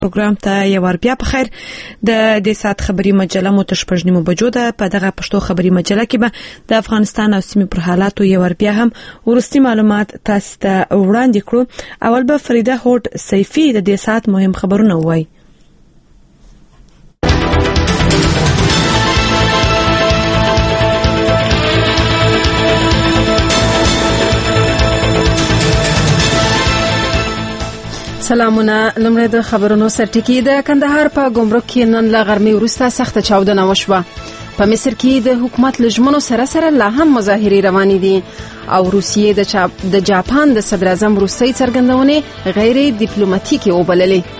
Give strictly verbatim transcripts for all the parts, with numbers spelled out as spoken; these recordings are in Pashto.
پروګرام ته یو ور بیا په خیر د دې سات خبري مجله مو تشپژنیمو بجو ده. په دغه پښتو خبري مجله کې به د افغانستان او سیمې پر حالاتو یو ور بیا هم ورستي معلومات تاسو ته وړاندې کړو. اول به فریده هوټ سیفی د دې سات مهم خبرونه وایي. سلامونه. لمړی د خبرونو سرټکی. د کندهار په ګمرک کې نن له غرمې وروسته سخته چاودنه وشوه. په مصر کې د حکومت لجمنو سره سره لا هم مظاهرې روانې دي او روسیې د چا... د جاپان د صدر اعظم روسي څرګندونې غیر ډیپلوماټیکي وبللې.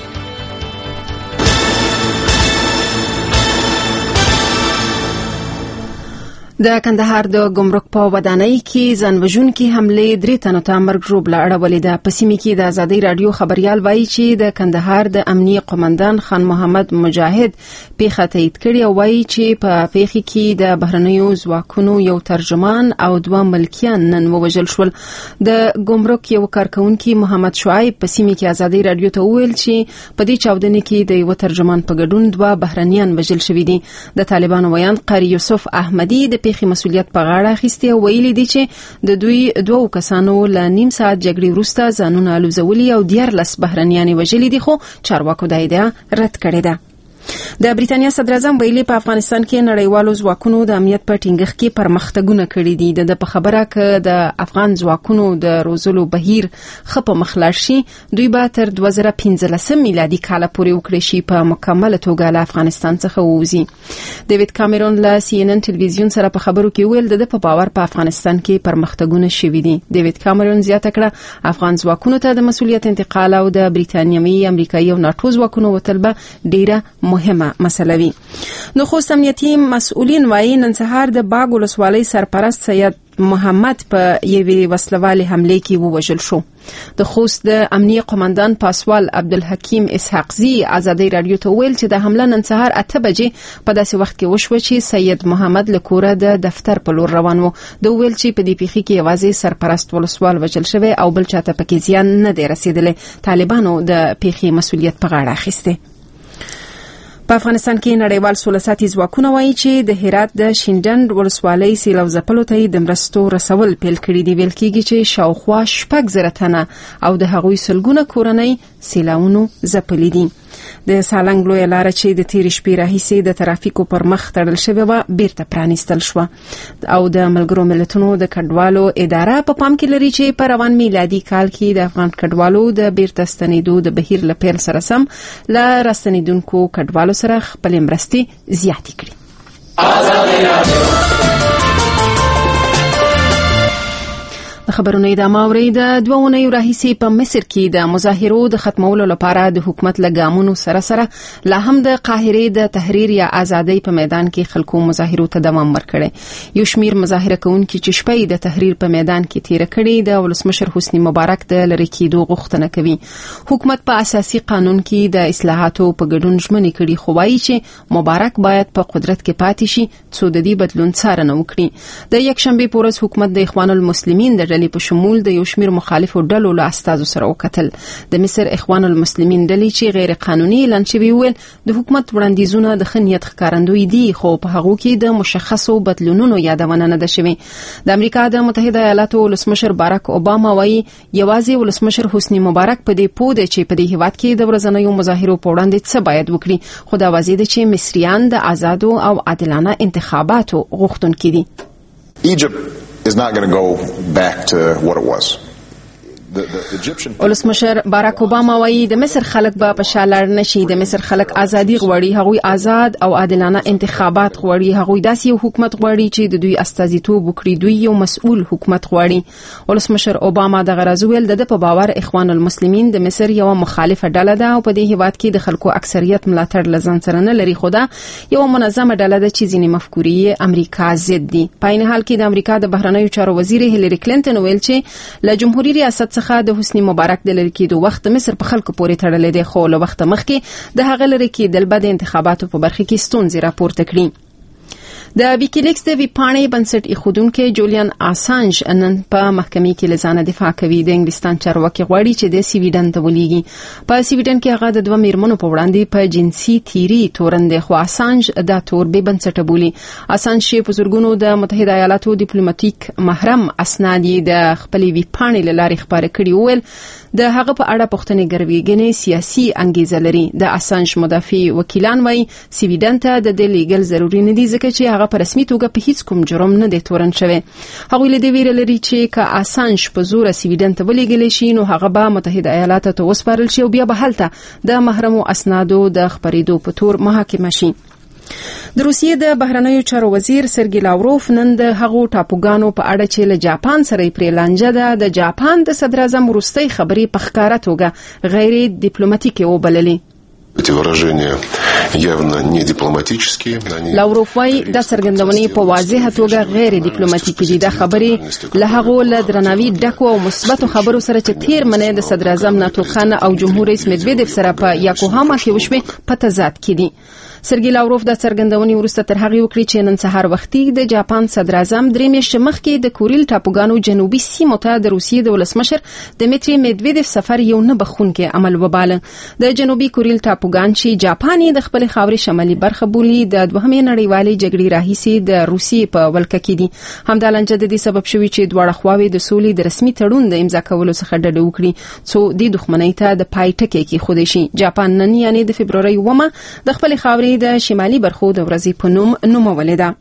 د کندهار د ګمرک په ودانۍ کې ځانوژونکي حمله درې تنو ته مرګ ژوبله اړولې ده. په سیمه کې د ازادي رادیو خبريال وایي چې د کندهار د امنیي قومندان خان محمد مجاهد پیښه تایید کړې او وایي چې په پیښه کې د بهرنیو ځواکونو یو ترجمان او دوه ملکیان نن ووژل شول. د ګمرک یو کارکونکي محمد شعیب په سیمه کې ازادي رادیو ته وویل چې په دې چاودنې کې د یو ترجمان په ګډون دوه بهرنیان وژل شوي دي. د طالبانو ویان قاری یوسف احمدی د پیښې مسؤلیت په غاړه اخیستی او ویلي دي چې د دوی دوه کسانو له نیم ساعت جګړې وروسته ځانونه الوزولي او دیارلس بهرنیان وژلي دي، خو چارواکو دا ادعا رد کړې ده. د بریټانیا صدر اعظم ویلي په افغانستان کې نړیوالو ځواکونو د امنیت په ټینګښت کې پرمختګونه کړي دي. د په خبره ک د افغان ځواکونو د روزلو بهیر خپ مخلاړ شي دوی به تر دوه زره پنځلس میلادي کال پورې وکړي شي په مکمل توګه له افغانستان څخه ووزي. ډیوډ کامرون له سی ان ان ټلویزیون سره په خبرو کې ویل د په باور په افغانستان کې پرمختګونه شوي دي. ډیوډ کامرون زیاته کړه افغان ځواکونو ته د مسؤلیت انتقال او د بریټانیوي امریکایي او ناتو ځواکونو وتلبه ډیره مهمه مسله وي. نو خو امنیتي مسؤلین وايي نن سهار د باغ ولسوالۍ سرپرست سید محمد په یوې وسلوالې حمله کې ووژل شو. د خوست د امنیه قومندان پاسوال عبدالحکیم اسحاقزی ازادي رادیو ته ویل چې د حمله نن سهار اته بجې په داسې وخت کې وشوه چې سید محمد له کوره د دفتر په لور روان و. د ویل چې په دې پیښه کې یوازې سرپرست ولسوال وژل شوی او بل چاته پکې زیان نه دی رسیدلی. طالبانو د پیښې مسؤلیت په غاړه اخیسته. په افغانستان کې نړیوال سولساتي ځواکونه وایي چې د هرات د شینډنډ ولسوالۍ سیلاب ځپلو ته د مرستو رسول پیل کړي دي. ویل کېږي چې شاوخوا شپږ زره تنه او د هغوی سلګونه کورنۍ سیلاونو ځپلي دي. د سالنګ لوی لار چې د تیر شپې راهیسې د ترافیکو پر مخ تړل شوی و بیرته پرانیستل شو او د ملګرو ملتونو د کډوالو اداره په پام کې لري چې په روان میلادي کال کې د افغان کډوالو د بیرته ستنېدو د بهیر لپاره سره سم ل راستنیدونکو کډوالو سره خپل مرستې زیاتې کړي. خبرونه ادامه اوري. د دوه اونیو راهیسې په مصر کې د مظاهرو د ختمولو لپاره د حکومت لګامونو سره سره لا هم د قاهرې د تحریر یا ازادۍ په میدان کې خلکو مظاهرو ته دوام ورکړي. یو شمیر مظاهره کوونکي چې شپې د تحریر په میدان کې تیر کړي د ولسمشر حسنی مبارک د لری کېدو غوښتنه کوي. حکومت په اساسي قانون کې د اصلاحاتو په ګډون ژمنې کړي خو وايي چې مبارک باید په قدرت کې پاتې شي څو د دې بدلون څارنه وکړي. د یکشنبه په ورځ حکومت د اخوان المسلمین د په شمول د یو شمیر مخالفو ډلو له استازو سره وکتل. د مصر اخوان المسلمین ډلې چې غیر قانوني اعلان شوی ویل د حکومت وړاندیزونه د خنیت ښکارندوی دي خو په هغه کې د مشخصو بدلونونو یادونه نه ده شوی. د امریکا د متحده ایالاتو ولسمشر باراک اوباما وایي یوازې ولسمشر حسنی مبارک په دې پوه دی چې په دې هیواد کې د ورځنیو مظاهرو په وړاندې څه باید وکړي، خو دا واضح ده چې مصریان د آزادو او عادلانه انتخاباتو غوښتونکي دي. Egypt is not going to go back to what it was. ولسمشر باراک اوباما وایي د مصر خلک به په شا لاړ نشي. د مصر خلک ازادي غواړي، هغوی آزاد او عادلانه انتخابات غواړي، هغوی داسې یو حکومت غواړي چې د دوی استازیتوب وکړي، دوی یو مسؤل حکومت غواړي. ولسمشر اوباما د غرض ویل د په باور اخوان المسلمین د مصر یو مخالفه ډله ده او په دې هیواد کې د خلکو اکثریت ملاتړ لزان سره نه لري، خو دا یو منظمه ډله ده چې ځینې مفکورې امریکا ضد دي. په عین حال کې د امریکا د بهرنیو چارو وزیر هیلری کلینټن ویل چې له جمهوریت ریاست څخه د حسنی مبارک د لری کېدو وخت مصر په خلکو پورې تړلې دی، خو له وخت مخکې د هغه لری کېدل به د انتخاباتو په برخه کې ستونزې راپورته کړي. د ویکیلیکس د ویپاڼې بنسټ ایښودونکو جولیان اسانج نن په محکمې کې لزانه دفاع کوي. د انګلستان چارواکي غواړي چې د سویډن ته ولېږي. په سویډن کې هغه د دوه میرمنو په وړاندې په جنسي تیری تورن دی، خو اسانج دا تور به بنسټه بولي. اسانج چې په زورګونو د متحده ایالاتو ډیپلوماټیک محرم اسناد د خپلې ویپاڼې له لارې خبرې کړي، وویل د هغه په اړه پوښتنې ګرویږي سیاسي انګیزه لري. د اسانج مدافع وکیلان وايي سویډن ته د دې لیګل ضروري نه دي ځکه چې هغه په رسمي توګه په هیڅ کوم جرم نه دی تورن شوی. هغه له دې ویره لري چې که اسانج په زور سویډن ته ولېږل شي نو هغه به متحده ایالاتو ته وسپارل شي او بیا به هلته د محرمو اسنادو د خبرېدو په تور محاکمه شي. د روسیې د بهرنیو چارو وزیر سرګی لاوروف نن د هغو ټاپوګانو په اړه چې له جاپان سره پرې لانجه ده د جاپان د صدر اعظم وروستۍ خبرې په ښکاره توګه غیر ډیپلوماټیکي وبللې. Эти выражения явно не дипломатические. لاوروف وايي د څرګندونې په واضحه توګه غیر ډیپلوماټیکي دي. د خبرې له هغو له درناوي ډکو او مثبتو خبرو سره چې تیر منې د صدر اعظم ناتو خان او جمهور رئیس مدویدف سره په یاکوهاما کې وشوي په تضاد کې دي. سرګی لاوروف د څرګندونې وروسته تر هغه وکړي چې نن سهار وختي د جاپان صدر اعظم درې میاشتې مخکې د کوریل ټاپوګانو جنوبي سیمو ته د روسیې د ولسمشر دمیتری مدویدف سفر یو نه بخونکي عمل وباله. د جنوبي کوریل ټاپوګان چې جاپان د خپل خاورې شمالي برخه بولي د دوهمې نړیوالې جګړې راهیسې د روسیې په ولکه کې دي. همدا لانجه د دې سبب شوی چې دواړه خواوې د سولې د رسمي تړون د امضا کولو څخه ډډه وکړي څو د دښمنۍ ته د پای ټکی کې خودي شي. جاپان نن یعنی د فبرवरी اومه د خپل خاورې د شمالي برخو د ورځې په نوم نومولې ده.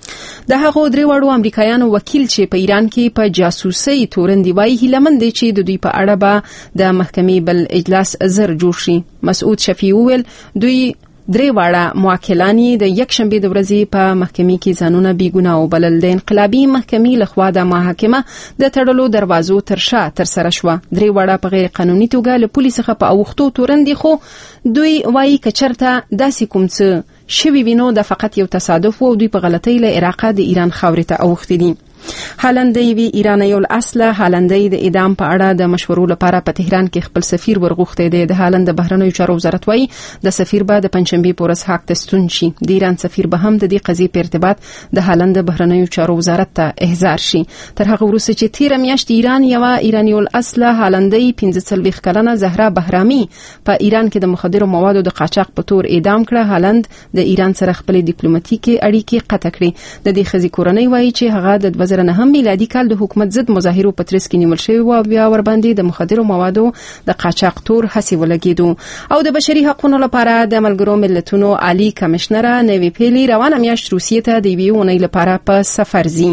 د هغو درې وړو امریکایانو وکیل چې په ایران کې په جاسوسي تورن دی وايي هیلمن دي چې د دوی په اړه به د محکمې بل اجلاس زر جوړ شي. مسعود شفیع ویل دوی درې واړه موکلانی د یک شنبه د ورځې په محکمې کې ځانونه بی ګناه وبلل. د انقلابي محکمې لخوا د محاکمه د تړلو دروازو تر شا تر سره شو. درې واړه په غیر قانوني توګه له پولیسو څخه په اوختو تورن دي، خو دوی وايي کچرته داسې کوم څه شوی وینو د فقط یو تصادف و دوی په غلطۍ له عراق د ایران خاورې ته اوختي دي. هالندی وی ایرانی الاصله هالندی د اعدام په اړه د مشورو لپاره په تهران کې خپل سفیر ورغوښته دی. د هالند بهرنیو چارو وزارت وايي د سفیر به د پنځشنبه په ورځ حق تستون شي. د ایران سفیر به هم د دې قضیې په ارتباط د هالند بهرنیو چارو وزارت ته احضار شي. تر هغه وروسته چې تیر میاشت ایران یو ایرانی الاصله هالندی پنځه څلوېښت کلنه زهرا بهرامي په ایران کې د مخدرو موادو د قاچاق په تور اعدام کړه. هالند د ایران سره خپل ډیپلوماټیکي اړیکې قطع کړې. د دې خزي کورنۍ وايي چې هغه د دوه زره نه میلادي کال د حکومت ضد مظاهرو په ترڅ کې نیول شوی او بیا ور باندې د مخدرو موادو د قاچاق تور هڅې ولګېدو. او د بشري حقوقو لپاره د ملګرو ملتونو عالی کمشنره نوی پیلی روانه میاشت روسیې ته د یوې اونۍ لپاره په سفر ځي.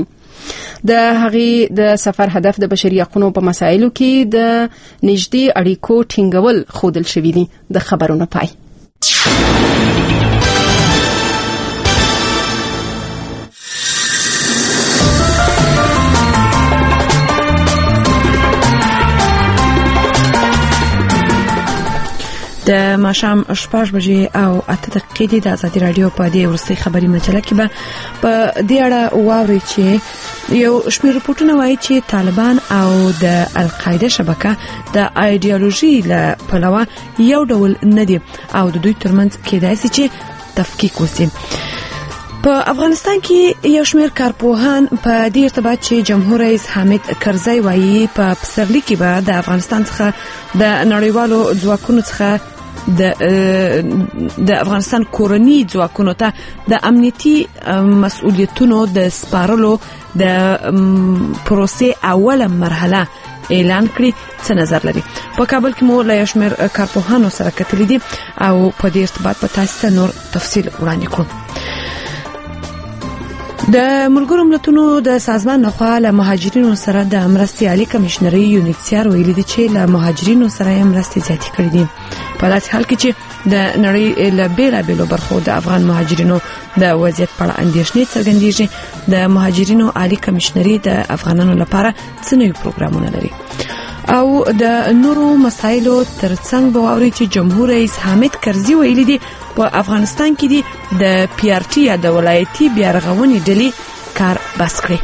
د هغې د سفر هدف د بشري حقوقو په مسایلو کې د نږدې اړیکو ټینګول ښودل شوی دی. د خبرونو پای. د ماښام شپږ بجې او اته دقیقې د ازادي رادیو په دې ورستۍ خبري مجله کې به په دې اړه واوري چې یو شمېر رپورټونه وایي چې طالبان او د القاعده شبکه د ایډیالوژي له پلوه یو ډول نه دي او د دوی ترمنځ کېدای شي چې تفکیک وشي. په افغانستان کې یو شمېر کارپوهان په دې ارتباط چې جمهور رئیس حامد کرزی وایي په پسرلي کې به د افغانستان څخه د نړیوالو ځواکونو څخه د د افغانستان کورنی ځواکونو ته د امنیتي مسؤلیتونو د سپارلو د پروسې اوله مرحله اعلان کړي. څه نظر لري؟ په کابل کې مو له شمیر کارپوهانو سره کتلې دي او په دې ارتباط په تاسو ته نور تفصیل وړاندې کوم. د ملګرو ملتونو د سازمان لخوا له مهاجرینو سره د مرستې عالی کمشنري یونیسیار ویلي دي چې له مهاجرینو سره یې مرستې زیاتې کړې دي. په داسې حال کې چې د نړۍ له بیلابیلو برخو د افغان مهاجرینو د وضعیت په اړه اندېښنې څرګندېږي. د مهاجرینو عالی کمشنري د افغانانو لپاره څه نوي پروګرامونه لري او د نورو مسایلو ترڅنګ به واوري چې جمهور رئیس حامد کرزي ویلي دي په افغانستان کې دي د پی آر ټي یا د ولایتي بیارغونې ډلې کار بس کړي.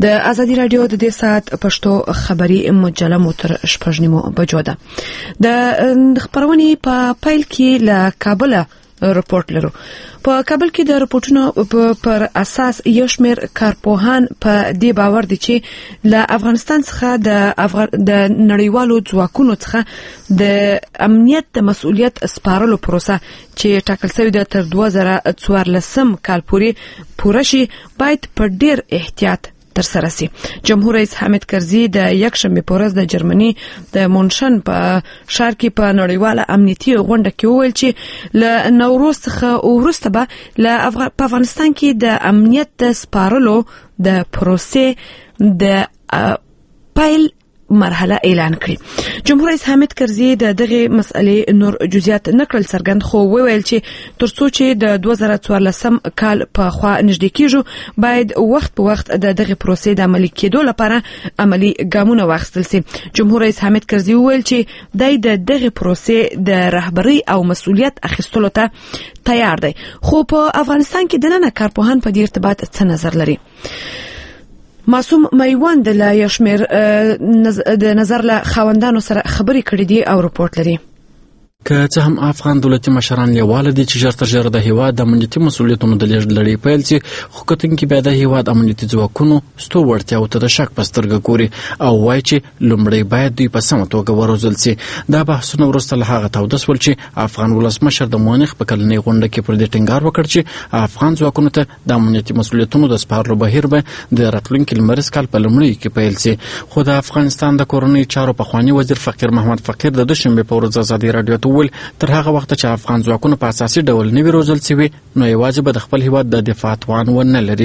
د ازادي رادیو د دې سات پښتو خبري مجله موتر شپږنیمو بجو ده. د خبرونې په پیل کې له کابل رپورت لرو. په کابل کې د رپورټونو پر اساس یو شمېر کارپوهان په دې باور دي چې له افغانستان څخه د افغان د نړیوالو ځواکونو څخه د امنیت د مسؤلیت سپارلو پروسه چې ټاکل شوې ده تر دوه زره څوارلسم کال پورې پوره شي باید په ډیر احتیاط تر سره سي. جمهور رئیس حامد کرزي د یکشنبه په ورځ د جرمني د مونشن په ښار کې په نړیواله امنیتي غونډه کې وویل چې له نوروز څخه وروسته به له افغانستان کې د امنیت د سپارلو د پروسې د پایل مرحله اعلان کړي. جمهور رئیس حامد کرزي د دغه مسئلې نور جزئیات نکړل څرګند خو وویل چې ترڅو چې د دوه زره څوارلسم کال په خوا نږدې کېږي باید وخت په وخت د دغه پروسې د عملي کېدو لپاره عملي ګامونه واخیستل شي. جمهور رئیس حامد کرزي وویل چې د دغه پروسې د رهبري او مسؤلیت اخیستلو ته تیار دی. خو په افغانستان کې د نن کارپوهان په دې ارتباط څه نظر لري؟ معصوم میوند له یشمیر د نظر له خاوندانو سره خبرې کړې دي او رپورت لري. که څه هم افغان دولتي مشران لیواله دي چې ژر تر ژره د هیواد د امنیتي مسؤلیتونو د لیږد لړۍ پیل شي، خو کتونکي بیا د هیواد امنیتي ځواکونو ستو وړتیاو ته د شک په سترګه ګوري او وایي چې لومړی باید دوی په سمه توګه وروزل شي. دا بحثونه وروسته له هغه تاوده شول چې افغان ولسمشر د مونیخ په کلنۍ غونډه کې پر دې ټینګار وکړ چې افغان ځواکونو ته د امنیتي مسؤلیتونو د سپارلو بهیر به د راتلونکي لمریز کال په لومړیو کې پیل شي. خو د افغانستان د کورنۍ چارو پخوانی وزیر فقیر محمد فقیر د دوشنبه په ورځ ازادي رادیو ته وویل تر هغه وخت چې افغان ځواکونه په اساسي ډول نوي روزل شوي نو یوازې به د خپل هیواد د دفاع توان ونه لري.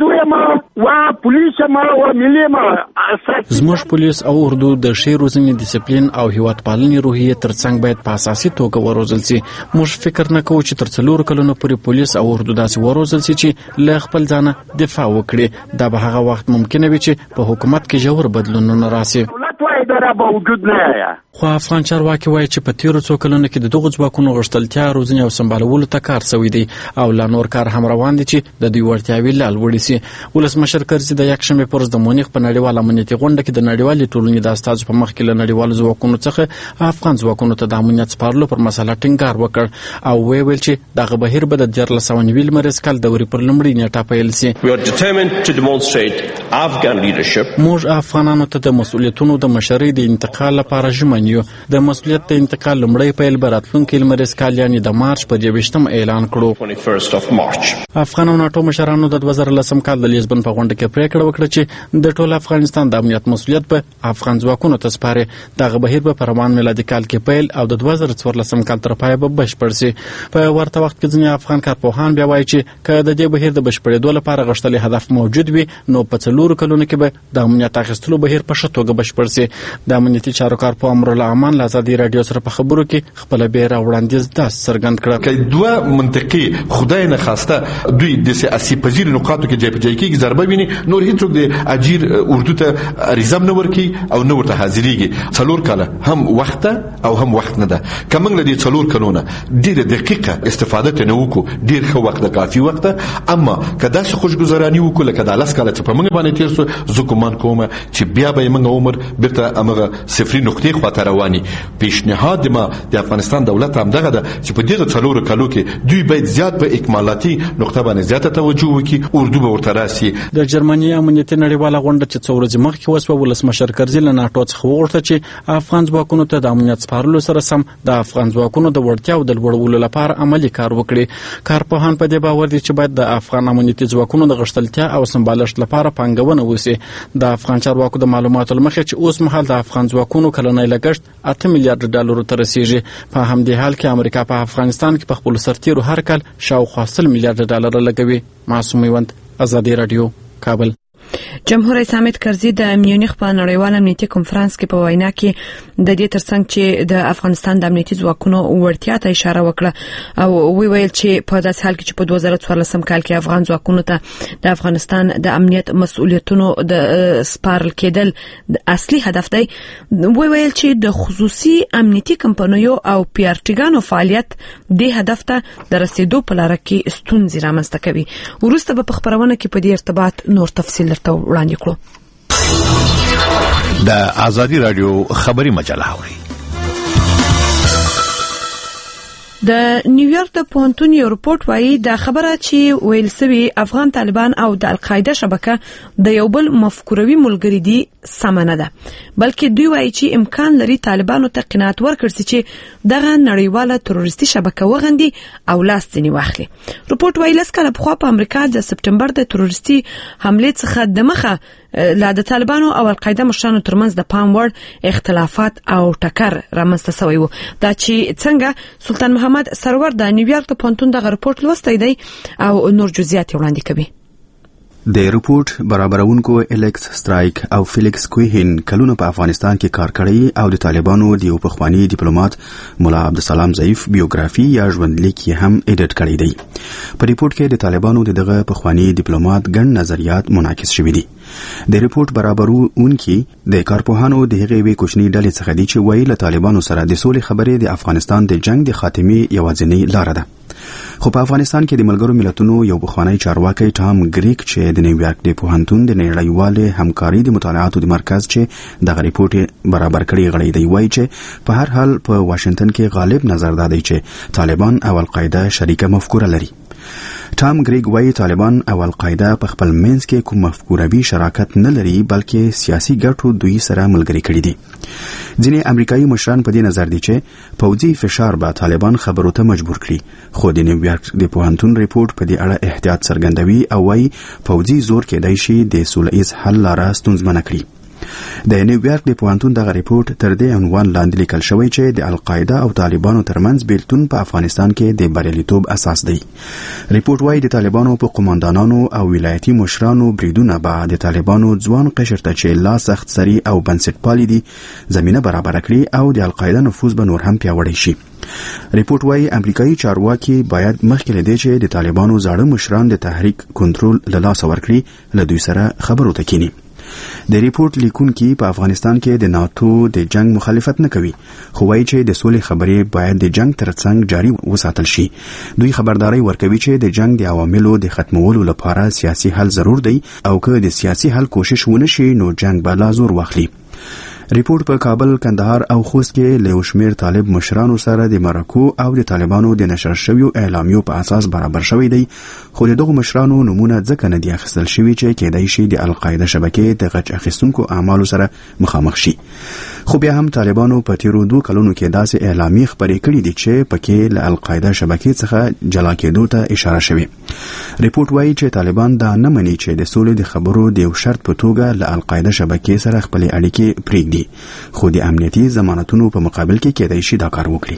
زموږ پولیس او اردو د ښې روزنې ډیسپلین او هیواد پالنې روحیې ترڅنګ باید په اساسي توګه وروزل شي. موږ فکر نه کوو چې تر څلورو کلونو پورې پولیس او اردو داسې وروزل شي چې له خپل ځانه دفاع وکړي. دا به هغه وخت ممکنه وي چې په حکومت کې ژور بدلونونه راسي. خو افغان چارواکي وایي چې په تیرو څو کلونو کې د دغو ځواکونو غښتلتیا روزنې او سمبالولو ته کار شوی دی او لا نور کار هم روان دی چې د دوی وړتیاوې لا لوړې شي. ولسمشر کرزي د یکشنبې په ورځ د مونیخ په نړیواله امنیتي غونډه کې د نړیوالې ټولنې د استازو په مخ کې له نړیوالو ځواکونو څخه افغان ځواکونو ته د امنیت سپارلو پر مسله ټینګار وکړ او ویل چې دغه بهیر به د دیارلس سوه نوي لمریز کال دورې پر لومړۍ نیټه پیل شي. موږ افغانانو ته د مسؤلیتونو د مشرۍ د انتقال لپاره ژمن یو. د مسؤلیت د انتقال لومړی پیل به راتلونکي لمریز کال یعنې د مارچ په یوویشتم اعلان کړو. افغان او ناټو مشرانو د دوه زره لسم کال د لیزبن په غونډه کې پریکړه وکړه چې د ټول افغانستان د امنیت مسؤلیت به افغان ځواکونو ته سپاري. دغه بهیر به په روان میلادي کال کې پیل او د دوه زره څوارلسم کال تر پایه به بشپړ شي. په ورته وخت کې ځینې افغان کارپوهان بیا وایي چې که د دې بهیر د بشپړېدو لپاره غښتلی هدف موجود وي نو په څلورو کلونو کې به د امنیت اخیستلو بهیر په ښه توګه بشپړ شي. د امنیتي چارو کارپوه امرالله امان له ازادي رادیو سره په خبرو کې خپل بیره وړاندیز داس څرګند کړ چې دوه منطقي خدای نه خواسته دوی د سیاسي پذیر نقاطو کې جای په جای کې ضربه ویني نور هیڅوک د اجیر اردو ته اریزم نه ورکی او نو ورته حاضرېږي. څلور کاله هم وخت او هم وخت نه ده. کومنګ لدی څلور کلونه ډیره دقیقه استفاده نه وکړو ډیر خو وخت کافي وخت اما کدا څه خوشګذرانی وکړو لکه د لاس کاله په موږ باندې تیر سو زه کومان کوم چې بیا به موږ عمر برته امغه صفري نقطې خواته رواني. پیشنهاد ما د افغانستان دولت هم دغه ده چې په دې څلور کالو کې دوی باید زیات په اکمالاتي نقطه باندې زیاته توجه وکړي. اردو به ورته راسي. د جرمني امنیتي نړیواله غونډه چې څو ورځې مخکې وسوه ولسمشر کرزي له ناټو څخه وغوښته چې افغان ځواکونو ته د امنیت سپارلو سره سم د افغان ځواکونو د وړتیاو د لوړولو لپاره عملي کار وکړي. کارپوهان په دې باور دي چې باید د افغان امنیتي ځواکونو د غښتلتیا او سمبالښت لپاره پانګونه وشي. د افغان چارواکو د معلوماتو له مخې چې اوس مهال د افغان ځواکونو کلنی لګښت اته میلیارډ ډالرو ته رسیږي. په همدې حال کې امریکا په افغانستان کې په خپل سرتیرو هر کال شاوخوا سل میلیارډ ډالر لګوي. معصوم میوند، ازادي رادیو، کابل. جمهور رئیس حامد کرزي د میونخ په نړیوال امنیتي کنفرانس کې په وینا کې د دې ترڅنګ چې د افغانستان د امنیتي ځواکونو وړتیا ته اشاره وکړه او وی ویل چې په داسې حال کې چې په دوه زره څوارلسم کال کې افغان ځواکونو ته د افغانستان د امنیت مسؤلیتونو د سپارل کېدل د اصلي هدف دی. وی ویل چې د خصوصي امنیتي کمپنیو او پی آر ټیګانو فعالیت د هدف ته د رسیدو په لار کې ستونزې رامنځته کوي. وروسته به په خبرونه کې په دې ارتباط نور تفصیل درته وړاندې کړو. د ازادي رادیو خبري مجله اوري. د نیویارک د پونتون یو رپورت وایي د خبره چې ویل سوي افغان طالبان او د القاعده شبکه د یو بل مفکوروي ملګری دي سم نه ده، بلکې دوی وایي چې امکان لري طالبانو ته قناعت ورکړي چې دغه نړیواله تروریستي شبکه وغندي او لاس ځنی واخلي. رپورت وایي لس کاله پخوا په امریکا د سپټمبر د تروریستي حمله څخه د مخه لا د طالبانو او القاعده مشرانو ترمنځ د پام وړ اختلافات او ټکر رامنځته شوی و. دا چې څنګه سلطان محمد سرور د نیویارک د پونتون دغه رپورت لوستی دی او نور جزئیات وړاندې کوي. د ریپورت برابرونکو الیکس سټرایک او فیلیکس کوهین کلونه په افغانستان کې کار کړی او د طالبانو د یو پخوانی ډیپلوماټ مولا عبدالسلام ضعیف بیوګرافي یا ژوندلیک یې هم ایډیټ کړی دی. په ریپورت کې د طالبانو دغه پخوانی ډیپلوماټ ګڼ نظریات منعکس شوي دي. د ریپورت برابرونکي د کارپوهانو د هغې وی کوچنی ډلې څخه دي چې وایي له طالبانو سره د سولې خبرې د افغانستان د جنگ د خاتمې یوازینۍ لار ده. خو په افغانستان کې د ملګرو ملتونو یو بخوانی چارواکي ټام ګریک چې د نیویارک د پوهنتون د نړیوالې همکاري د مطالعاتو د مرکز چې دغه ریپورت برابر کړی غړی دی وایي چې په هر حال په واشنگټن کې غالب نظر دادی چې طالبان او القاعده شریکه مفکوره لري. ټام ګریګ وایي طالبان او القاعده په خپل منځ کې کوم مفکوروي شراکت نه لري بلکې سیاسي ګټو دوی سره ملګری کړي دي. ځینې امریکایي مشران په دې نظر دي چې پوځي فشار به طالبان خبرو ته مجبور کړي، خو د نیویارک د پوهنتون ریپورت په دې اړه احتیاط څرګندوي او وایي پوځي زور کېدای شي د سولهییز حل لاره ستونزمنه کړي. د نیویارک د پوهنتون دغه ریپورت تر دې عنوان لاندې لیکل شوی چې د القاعده او طالبانو ترمنځ بیلتون په افغانستان کې د بریالیتوب اساس دی. ریپورت وايي د طالبانو په قوماندانانو او ولایتي مشرانو بریدونه به د طالبانو ځوان قشر ته چې لا سخت سری او بنسټپالي دي زمينه برابر کړي او د القاعده نفوذ به نور هم پیاوړی شي. ریپورت وايي امریکایي چارواکي باید مخکې لدی چې د طالبانو زاړه مشران د تحریک کنټرول له لاس ورکړي له دوی سره خبرو ته کینی. د ریپورت لیکونکي په افغانستان کې د ناتو د جنگ مخالفت نه کوي، خو وایي چې د سولې خبرې باید د جنگ ترڅنګ جاري وساتل شي. دوی خبرداري ورکوي چې د جنگ د عواملو د ختمولو لپاره سیاسي حل ضرور دی او که د سیاسي حل کوشش ونه شي نو جنگ به لا زور واخلي. ریپورت په کابل، کندهار او خوست کې له شمیر طالب مشرانو سره د مرکو او د طالبانو د نشر شویو اعلامیو په اساس برابر شوی دی، خو دغه مشرانو نمونه ځکه نه دی اخیستل شوی چې کېدای شي د القاعده شبکې د غچ اخیستونکو اعمالو سره مخامخ شي. خو بیا هم طالبانو په تیرو دوه کلونو کې داسې اعلامیې خبرې کړې دي چې پکې له القاعده شبکې څخه جلا کېدو ته اشاره شوی. ریپورت وایي چې طالبان دا نه مني چې د سولې د خبرو د یو شرط په توګه له القاعده شبکې سره خپل اړیکې پرېږدي، خو د امنیتي ضمانتونو په مقابل کې کېدای شي دا کار وکړي.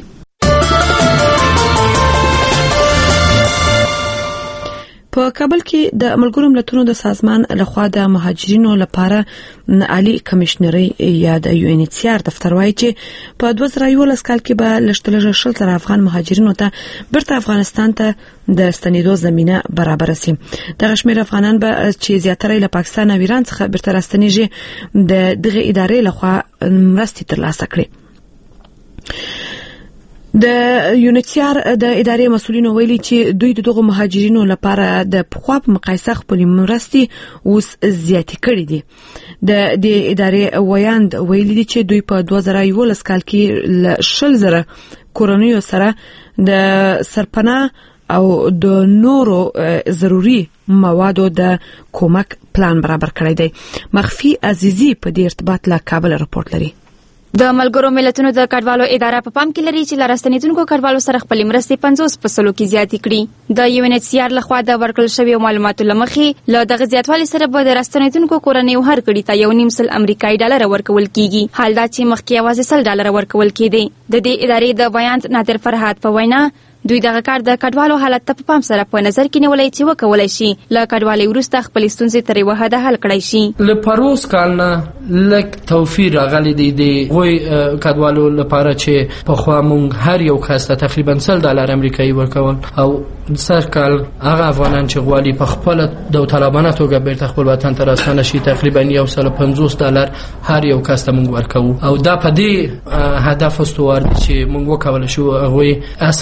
په کابل کې د ملګرو ملتونو د سازمان لخوا د مهاجرینو لپاره عالی کمشنري یا د یو ان ایچ سی آر دفتر وایي چې په دوه زره یولس کال کې به لږترلږه شل زره افغان مهاجرینو ته بیرته افغانستان ته د ستنېدو زمينه برابر شي. دغه شمېر افغانان به چې زیاتره له پاکستان او ایران څخه بیرته راستنېږي د دغه ادارې لخوا مرستې ترلاسه کړي. د یونیسیار د ادارې مسؤلینو ویلي چې دوی دغه مهاجرینو لپاره د پخوا په مقایسه خپل مرستې اوس زیاتې کړې دي. د دې ادارې ویاند ویلي دي چې دوی په دوه زره یولس کال کې شل زره کورنیو سره د سرپناه او د نورو ضروري موادو د کومک پلان برابر کړی دی. مخفي عزیزی په دې ارتباط له کابل رپورت لري. د ملګرو ملتونو د کډوالو اداره په پام کې لري چې لارستنیدونکو کډوالو سره خپل مرستې پنځوس په سلو کې زیاتې کړي. د یو ان ایچ سی آر لخوا د ورکړل شویو معلوماتو لمخې له دغه زیاتوالي سره به د راستنیدونکو کورنیو هر کړي ته یو نیم سل امریکایي ډالر ورکول کیږي، حال دا چې مخکې یوازې سل ډالر ورکول کېدی. د دې ادارې د بیان نادر فرهاد په وینا دوی دغه کار د کډوالو حالت ته په پام سره په نظر کې نیولای چې وکولای شي له کډوالۍ وروسته خپل ستونزې تر یوه حده حل کړای شي. له پروس کال نه لږ توفیر راغلی دی د هغوی کډوالو لپاره چې پخوا موږ هر یو کس ته تقریبا سل ډالر امریکایي ورکول او سر کال هغه افغانان چې غواړي په خپل داوطلبانه توګه بیرته خپل وطن ته راستنه شي تقریبا یو سل او پنځوس ډالر هر یو کس ته موږ ورکوو او دا په دې هدف استوار دي چې موږ وکولای شو هغوی اساسي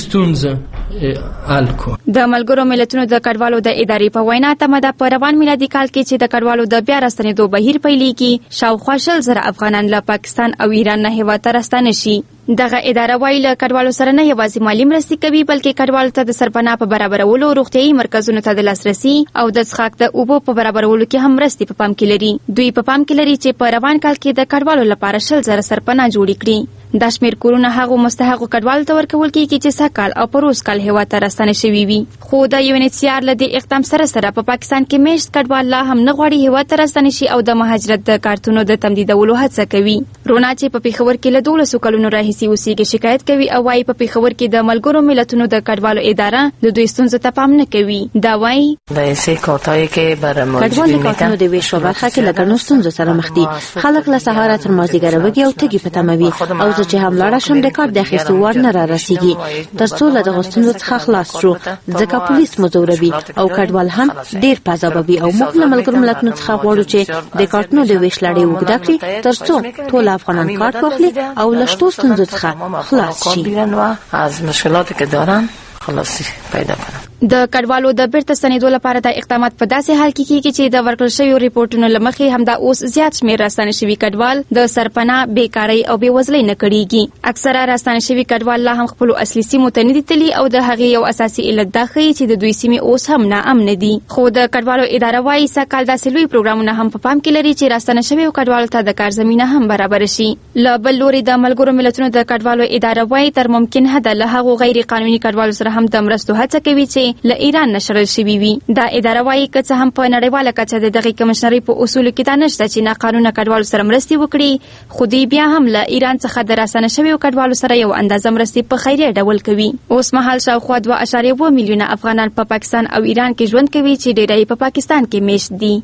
ستونزه حل کو. د ملګرو ملتونو د کډوالو د ادارې په وینا تمه ده په روان میلادي کال کې چې د کډوالو د بیا راستنېدو بهیر پیلېږي شاوخوا شل زره افغانان له پاکستان او ایران نه هیواد ته راستانه شي. دغه اداره وايي له کډوالو سره نه یوازې مالي مرستې کوي بلکې کډوالو ته د سرپناه په برابرولو، روغتیايي مرکزونو ته د لاسرسي او د څښاک د اوبو په برابرولو کې هم مرستې په پام کې لري. دوی په پام کې لري چې په روان کال کې د کډوالو لپاره شل زره سرپناه جوړې کړي. دا شمېر کورونه هغو مستحقو کډوالو ته ورکول کېږي چې سږ کال او پروس کال هیواد ته راستانه شوي وي. خو د یو ان ایچ سی آر له دې اقدام سره سره په پاکستان کې میشت کډوال لا هم نه غواړي هیواد ته راستانه شي او د مهاجرت د کارتونو د تمدیدولو هڅه کوي. رونا چې په پېښور کې له دولسو کلونو راهیسې اوسېږي شکایت کوي او وايي په پېښور کې د ملګرو ملتونو د کډوالو اداره د دوی ستونزو ته پام نه کوي. دا وايي د سې کوټای کې بر موجودي کارتونو د ویش په برخه کې له ګڼو ستونزو سره مخ دي. خلک له سهار تر مازدیګره وږي او تږي په تمه وي او زه چې هم لاړه شم د کار د اخیستو وړ نه را رسیږي تر څو له دغو ستونزو څخه خلاص شو ځکه پولیس مو ځوروي او کډوال هم ډېر په عذابوي او موږ له ملګرو ملتونو څخه غواړو چې د کارتونو د ویش لړۍ اوږده کړي تر څو ټول افغانان کارت واخلي او له شتو ستونزو څخه خلاص شي. از مشکلاتی که دارن خلاصی پیدا کنن. د کډوالو د بیرته ستنېدو لپاره د اقدامات په داسې حال کې کېږي چې د ورکړل شویو ریپورټونو له مخې همدا اوس زیات شمېر راستانه شوي کډوال د سرپناه، بیکارۍ او بېوزلۍ نه کړېږي. اکثره راستانه شوي کډوال لا هم خپلو اصلي سیمو ته نه دي تللي او د هغې یو اساسي علت دا ښیي چې د دوی سیمې اوس هم ناامنه دي. خو د کډوالو اداره وايي سږ کال داسې لوی پروګرامونه هم په پام کې لري چې راستانه شویو کډوالو ته د کار زمینه هم برابره شي. له بل لوري د ملګرو ملتونو د کډوالو اداره وايي تر ممکن حده له هغو غیر قانوني کډوالو سره هم د مرستو هڅه کوي چې له ایران نه شړل شوي وي. دا اداره وايي که څه هم په نړیواله کچه د دغې کمشنرۍ په اصولو کې دا نشته چې ناقانونه کډوالو سره مرستې وکړي خو دوی بیا هم له ایران څخه د راستانه شویو کډوالو سره یو اندازه مرستې په خیریه ډول کوي. اوس مهال شاوخوا دوه اعشاریه اووه میلیونه افغانان په پاکستان او ایران کې ژوند کوي چې ډېری په پاکستان کې میشت دي.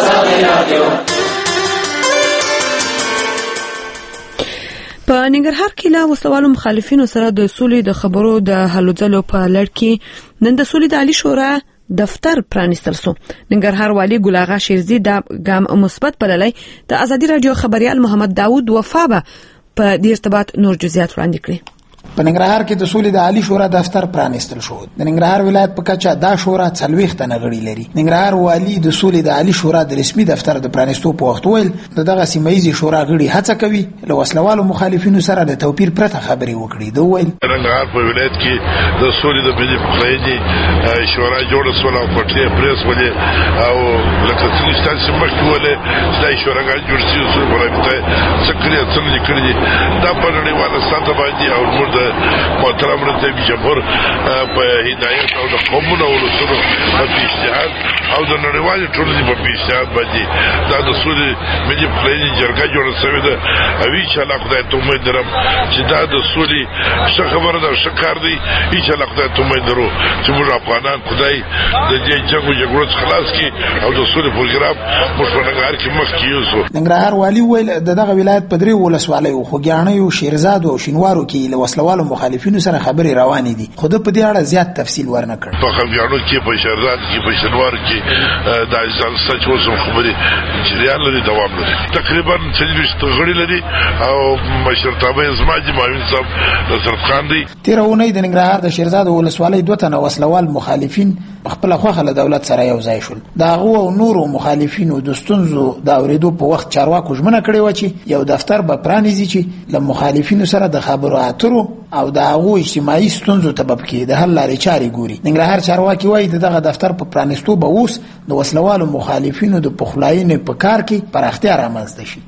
په ننګرهار کې له وسوالو مخالفینو سره د سولې د خبرو د هلو ځلو په لړ کې نن د سولې د عالی شورا دفتر پرانیستل سو. ننګرهار والی ګل آغا شیرزي دا ګام مثبت بللی. د ازادي رادیو خبريال محمد داوود وفابه په دې ارتباط نور جزئیات وړاندې کړي. په ننګرهار کې د سولې د عالی شورا دفتر پرانیستل شو. د ننګرهار ولایت په کچه دا شورا څلوېښت تنه غړي لري. ننګرهار والی د سولې د عالی شورا د رسمي دفتر د پرانیستو په وخت ویل دغه سیمایي شورا غړي هڅه کوي له وسلوالو مخالفینو سره د توپیر پرته خبرې وکړي. دوی ویل ننګرهار په ولایت کې د سولې د ملي پخلاینې شورا جوړه سول او پټه پریس ولې او لکه څنګه چې مخکې ولې د شوراګان جوړ شي او په سکریا څنګه کړی دا په نړیواله سطح باندې او د محترم رئیس جمهور په هدایت او د قومونو ولسونو په اجتهاد او د نړیوالو ټولنې په اجتهاد باندې دا د سولې ملي پخلاینې جرګه جوړه شوې ده او ان شاء الله خدای ته امید لرم چې دا د سولې ښه خبره ده، ښه کار دی. ان شاء الله خدای ته امید لرو چې موږ افغانان خدای د دې جنګ او جګړو څخه خلاص کړي او د سولې پروګرام موږ په ننګرهار کې مخکې یوسو. ننګرهار والی ویل دغه ولایت په درې ولسوالیو خوږیاڼیو، شیرزاد او شینوارو کې له وسلوالو مخالفینو سره خبرې روانې دي خو د په دې اړه زیات تفصیل ورنه کړ. په خوږیاڼو کې، په شیرزاد کې، په شینوارو کې د ځان سچ وسم خبرې جریان لري، دوام لري. تقریبا څلوېښت غړي لري او مشرتابه زما دي معاون صاحب نصرت خان دی. تیرونه د ننګرهار د شیرزاد ولسوالۍ دوه تنه وسلوال مخالفین خپل خوخه له دولت سره یو ځای شول. دا غو او نورو مخالفینو د ستونزو د اوریدو په وخت چارواکو ژمنه کړې و چې یو دفتر به پرانیزي چې له مخالفینو سره د خبرو اترو او د هغو اجتماعي ستونزو ته به کې د حل لارې چارې ګوري. ننګرهار چارواکي وایي دغه دفتر په پرانیستو به اوس د وسلوالو مخالفینو د پخلاینې په کار کې پراختیا رامنځته شي.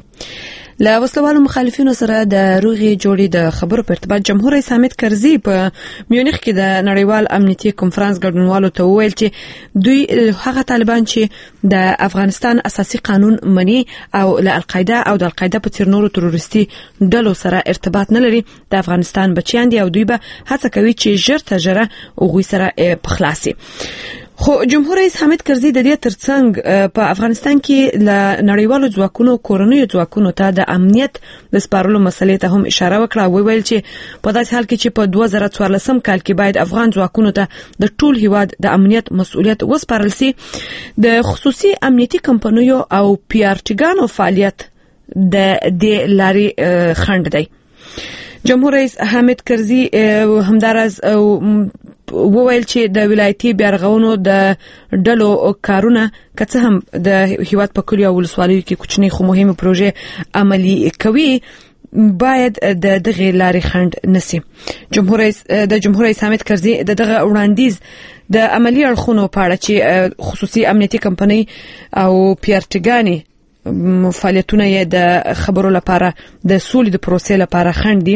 له وسلوالو مخالفینو سره د روغي جوړې د خبرو په ارتباط جمهور رئیس حامد کرزي په میونخ کې د نړیوال امنیتي کنفرانس ګډونوالو ته وویل چې دوی هغه طالبان چې د افغانستان اساسي قانون مني او له القاعده او د القاعده په څیر نورو تروریستي ډلو سره ارتباط نه لري د افغانستان بچیان دي او دوی به هڅه کوي چې ژر تر ژره هغوی سره په خلاصي. خو جمهور رئیس حامد کرزي د دې ترڅنګ په افغانستان کې ل نړیوالو ځواکونو کورنیو ځواکونو ته د امنیت د سپارلو مسلې ته هم اشاره وکړه. ویل چې په داسې حال کې چې په دوه زره څوارلسم کال کې باید افغان ځواکونو ته د ټول هیواد د امنیت مسؤلیت وسپارل شي، د خصوصي امنیتي کمپنیو او پی آر ټیګانو فعالیت د دې لارې خنډ دی. جمهور رئیس حامد کرزي همدارز وویل چې د ولایتي بیارغونو د ډلو کارونه که څه هم د هیواد په کلیو او ولسوالیو کې کوچني خو مهمه پروژې عملي کوي باید د دغه لارې خند نسی. جمهور رئیس د جمهور رئیس حامد کرزي د دغه وړاندیز د عملی اړخونو په اړه چې خصوصي امنیتي کمپنۍ او پیارټګانی فعالیتونه یې د خبرو لپاره د سولې د پروسې لپاره خندي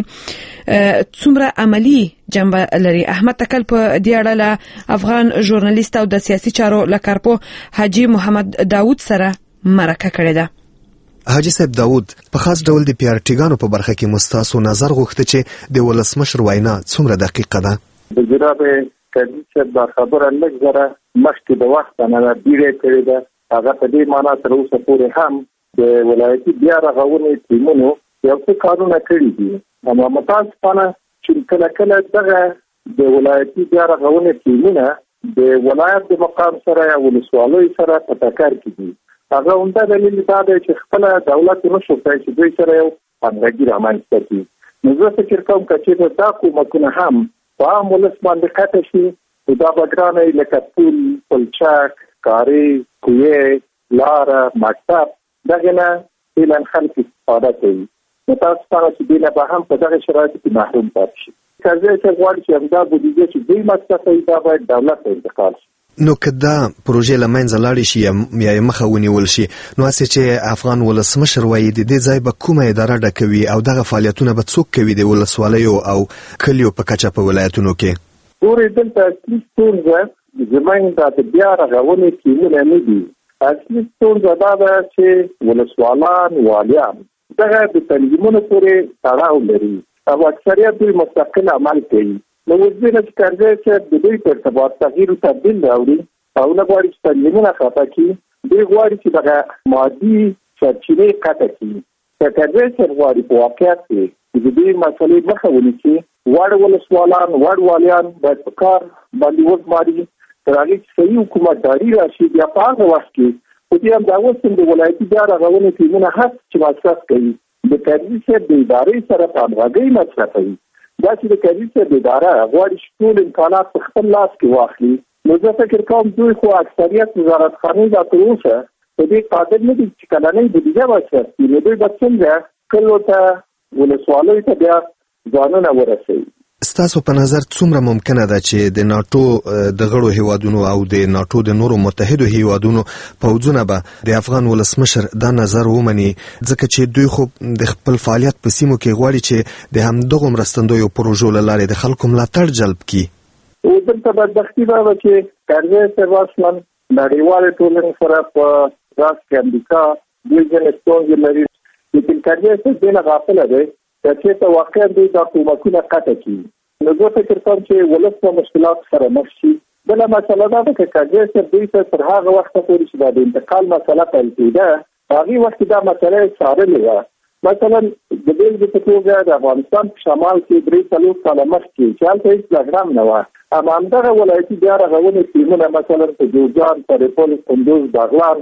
څومره عملی جنبه لري. احمد تکل په دې اړه له افغان ژورنالیست او د سیاسي چارو لکارپو حاجی محمد داوود سره مرکه کړې ده. حاجی صاحب داوود، په خاص ډول د پیارټګانو په برخه کې مستاسو نظر غوښته چې د ولسمشر وینا څومره دقیقه ده؟ د جناب کرزي صاحب دا خبره لږ زره مخکې د وخت نه ډیره کړې ده. هغه په دې معنی تر اوسه پورې هم د ولایتي بیا رغونې ټیمونو یو څه کارونه کړي دي. اما متاسفانه چې کله کله دغه د ولایتي بیا رغونې ټیمونه د ولایت د مقام سره یا ولسوالۍ سره په ټکر کې دي. هغه همدا دلیل دا دی چې خپل دولت نشو کولی چې دوی سره یو همغږي رامنځته کړي. نو زه فکر کوم چې دا کومکونه هم په عام ولس باندې قطع شي. دا به ګرانې لکه پول، پلچک، کاري، کویې، لاره، مکتب دغه نه فعلا خلک استفاده کوي. متاسفانه چې دوی نه به هم په دغه شرایطو کې محروم پاتې شي. کرزي صاحب غواړي چې همدا بودیجه چې دوی مصرفوي دا باید دولت ته انتقال شي. نو که دا پروژې له منځه لاړې شي یا یې مخه ونیول شي، نو هسې چې افغان ولسمشر وایي د دې ځای به کومه اداره ډکوي او دغه فعالیتونه به څوک کوي د ولسوالیو او کلیو په کچه په ولایتونو کې؟ ګورې دلته اصلي ستونزه زموږ د بیا رغونې ټیمونه نه دي. اصلي ستونزه دا ده چې ولسوالان، والیان دغه د تنظیمونو پورې تړاو لري او اکثریت دوی مستقل عمل کوي. نو وزیر چې کرزي صاحب د دوی په ارتباط تغییر او تبدیل راوړي او نه غواړي چې تنظیمونه خفه کړي. دوی غواړي چې دغه مادي سرچینې قطع کړي. که کرزي صاحب غواړي په واقعیت کې چې د دې مسلې مخه ونیسي، وړ ولسوالان، وړ والیان باید په کار باندې وګماري تر هغې چې صحیح حکومتداري راشي. بیا په هغه وخت کې خو دې هم دا اوس هم د ولایتي بیا رغونې ټیمونه هڅه چې مصرف کوي د کرزي صاحب د ادارې سره په همغږۍ مصرفوي. دا چې د کرزي صاحب اداره غواړي چې ټول امکانات په خپل لاس کې واخلي. نو زه فکر کوم دوی خو اکثریت وزارتخانې دا تر اوسه په دې قادر نه دي چې کلنۍ بودیجه مصرف کړي. نو دوی به څنګه کلیو ته ولسوالیو ته بیا ځانونه ورسوي؟ ستاسو په نظر څومره ممکنه ده چې د ناټو د غړو هیوادونو او د ناټو د نورو متحدو هیوادونو پوځونه به د افغان ولسمشر دا نظر ومني، ځکه چې دوی خو د خپل فعالیت په سیمو کې غواړي چې د همدغو مرستندویو پروژو له لارې د خلکو ملاتړ جلب کړي؟ دلته بدبختي دا ده چې کرزي صاحب اصلا نړیوالې ټولنې سره په راس کې امریکا دوی ځینې ستونزې لري. لیکن کرزي صاحب دې نه غافله دی چې ته واقعا دوی دا کومکونه قطع کړي. نو زه فکر کوم چې ولس په مشکلات سره مخ شي. بله مسله دا ده چې کرزي صاحب دوی ته تر هغه وخته پورې چې دا د انتقال مسله پیل کېده هغې وخت دا مسله یې څارلې وه. مثلا د بېلګې په توګه د افغانستان په شمال کې درې څلور کاله مخکې چې هلته هېڅ پروګرام نه وه، اما همدغه ولایتي بیا رغونې ټیمونه مثلا په جوزجان، سرپل، کندوز، بغلان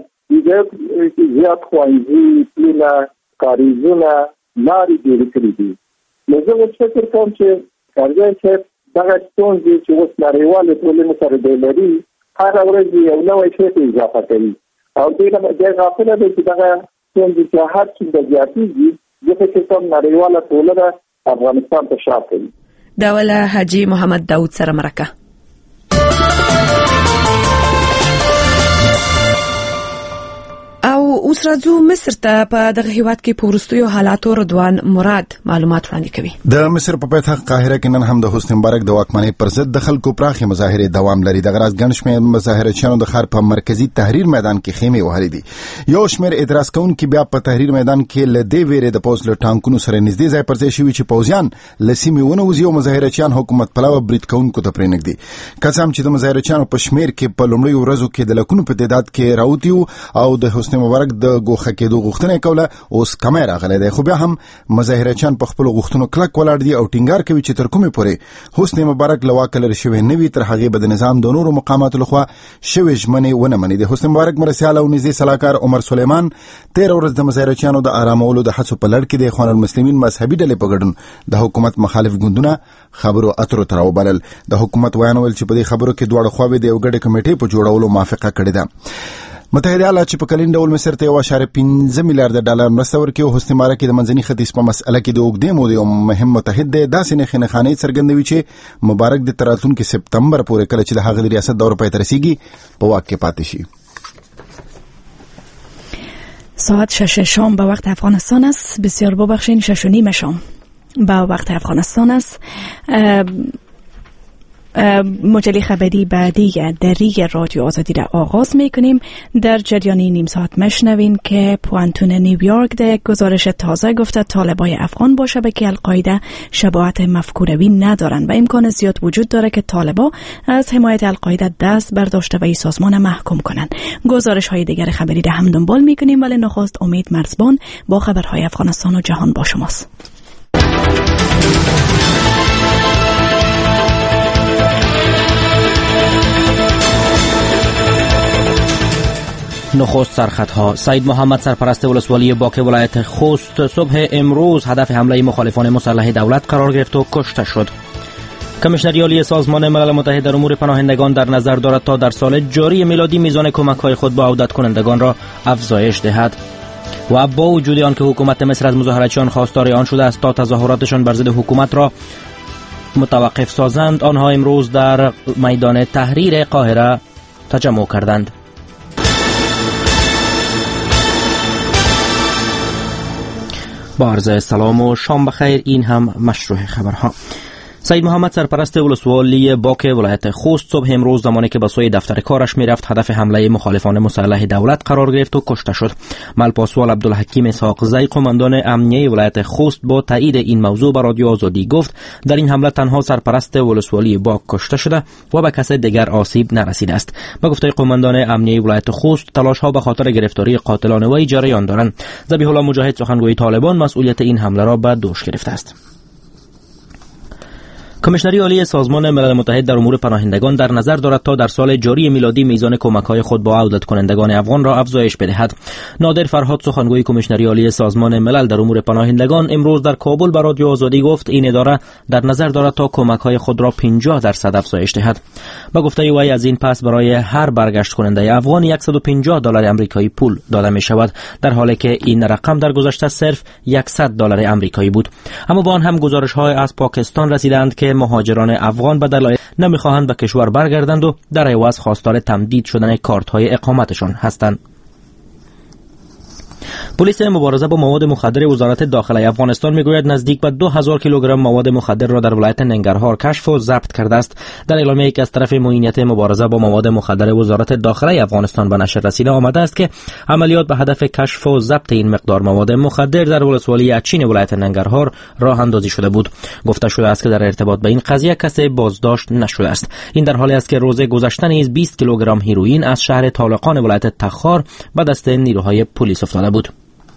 زیات ښوونځي، پلونه، کاریزونه، لارې جوړې کړي دي. نو زه اوس فکر کوم چې کرزي صاحب دغه ستونزې چې اوس نړیوالې ټولنې سره دی لري هره ورځ یو نوی شی ته اضافه کوي او دوی نه دی غافله دی چې دغه ستونزې چې هر څومره زیاتېږي زه فکر کوم نړیواله ټولنه افغانستان ته شا کوي. دا ولا حاجي محمد داوود سره مرکه. او اوس راځو مصر ته. په دغه هیواد کې په وروستیو حالاتو رضوان مراد معلومات وړاندې کوي. د مصر په پایتخت قاهره کې نن هم د حسنی مبارک د واکمنۍ پر ضد د خلکو پراخې مظاهرې دوام لري. د غراز ګڼ شمېر مظاهرچیانو د ښار په مرکزي تحریر میدان کې خیمې وهلې دي. یو شمېر اعتراض کوونکي بیا په تحریر میدان کې له دې ویرې د پوځ له ټانکونو سره نږدې ځای پر ځای شوي چې پوځیان له سیمې ونوځي او مظاهرچیان حکومت پلوه برید کوونکو ته پرېنږدي. که څه هم چې د مظاهرچیانو په شمېر کې په لومړیو ورځو کې د لکونو په تعداد کې راوتي او د حسنی مبارک مبارک د ګوښه کېدو غوښتنه کوله اوس کمی راغلی دی، خو بیا هم مظاهرچیان په خپلو غوښتنو کلک ولاړ دي او ټینګار کوي چې تر کومې پورې حسنی مبارک له واکه لرې شوی نه وي تر هغې به د نظام د نورو مقاماتو لخوا شوې ژمنې ونه مني. د حسنی مبارک مرستیال او نږدې سلاکار عمر سلیمان تېره ورځ د مظاهرچیانو د آرامولو د هڅو په لړ کې د اخوان المسلمین مذهبي ډلې په ګډون د حکومت مخالف ګوندونه خبرو اترو ته راوبلل. د حکومت ویان ویل چې په دې خبرو کې دواړه خواوې د یو ګډې کمیټې په جوړولو موافقه کړې ده. متحده ایالات چې په کلین ډول مصر ته یو اشاریه پنځه میلیارډ ډالر مرسته ورکړي او حسنی مبارک د منځني ختیځ په مسأله کې د اوږدې مودې یو مهم متحد دی، داسې نښې نښانې څرګندوي چې مبارک د تر راتلونکي سپتمبر پورې کله چې د هغه د ریاست دوره پای ته رسیږي په واک کې پاتې شي. ساعت شش شام به وقت افغانستان است. بسیار ببخشین، شش و نیم شام به وقت افغانستان است. مجله خبری بعدی در ریگ رادیو آزادی را آغاز میکنیم. در جریان نیم ساعت مشنوین که پوانتون نیویورک در گزارش تازه گفته طالبای افغان با شبکه القاعده شباهت مفکوروی ندارند و امکان زیاد وجود داره که طالبا از حمایت القاعده دست برداشته و این سازمان محکوم کنند. گزارش های دیگر خبری را هم دنبال میکنیم، ولی نخست امید مرزبان با خبرهای افغانستان و جهان با شماست. نخست سرخطها. سید محمد سرپرست ولسوالی باک ولایت خوست صبح امروز هدف حمله مخالفان مسلح دولت قرار گرفت و کشته شد. کمیشنری عالی سازمان ملل متحد در امور پناهندگان در نظر دارد تا در سال جاری میلادی میزان کمک‌های خود به عودت کنندگان را افزایش دهد. و با وجود آنکه حکومت مصر از مظاهرچیان خواستار آن شده است تا تظاهراتشان بر ضد حکومت را متوقف سازند، آنها امروز در میدان تحریر قاهره تجمع کردند. با عرض سلام و شام بخیر، این هم مشروع خبرها. سید محمد سرپرست ولسوالی باک ولایت خوست صبح امروز زمانی که به سوی دفتر کارش میرفت هدف حمله مخالفان مسلح دولت قرار گرفت و کشته شد. ملپاسوال عبدالحکیم اسحاق زی قماندان امنیه ولایت خوست با تایید این موضوع به رادیو آزادی گفت در این حمله تنها سرپرست ولسوالی باک کشته شده و به کس دیگر آسیب نرسیده است. به گفته قماندان امنیه ولایت خوست تلاش ها به خاطر گرفتاری قاتلان وی جریان دارند. ذبیح الله مجاهد سخنگوی طالبان مسئولیت این حمله را به دوش گرفته است. کمیشنری عالی سازمان ملل متحد در امور پناهندگان در نظر دارد تا در سال جاری میلادی میزان کمک‌های خود با عودت کنندگان افغان را افزایش بدهد. نادر فرهاد سخنگوی کمیشنری عالی سازمان ملل در امور پناهندگان امروز در کابل به رادیو آزادی گفت این اداره در نظر دارد تا کمک‌های خود را پنجاه درصد افزایش دهد. با گفته وی از این پس برای هر برگشت کننده افغان صد و پنجاه دلار آمریکایی پول داده می شود، در حالی که این رقم در گذشته صرف صد دلار آمریکایی بود. اما با آن هم گزارش‌های از پاکستان رسیدند که مهاجران افغان به دلایل نمیخواهند به کشور برگردند و در عوض خواستار تمدید شدن کارت‌های اقامتشان هستند. پلیس مبارزه با مواد مخدر وزارت داخله افغانستان میگوید نزدیک به دو هزار کیلوگرم مواد مخدر را در ولایت ننگرهار کشف و ضبط کرده است. در اعلامیه‌ای که از طرف معینیت مبارزه با مواد مخدر وزارت داخله افغانستان به نشر رسیده آمده است که عملیات به هدف کشف و ضبط این مقدار مواد مخدر در ولسوالی اچین ولایت ننگرهار راه اندازی شده بود. گفته شده است که در ارتباط با این قضیه کسی بازداشت نشده است. این در حالی است که روز گذشته نیز بیست کیلوگرم هیروئین از شهر طالقان ولایت تخار به دست نیروهای پلیس افتاده بود.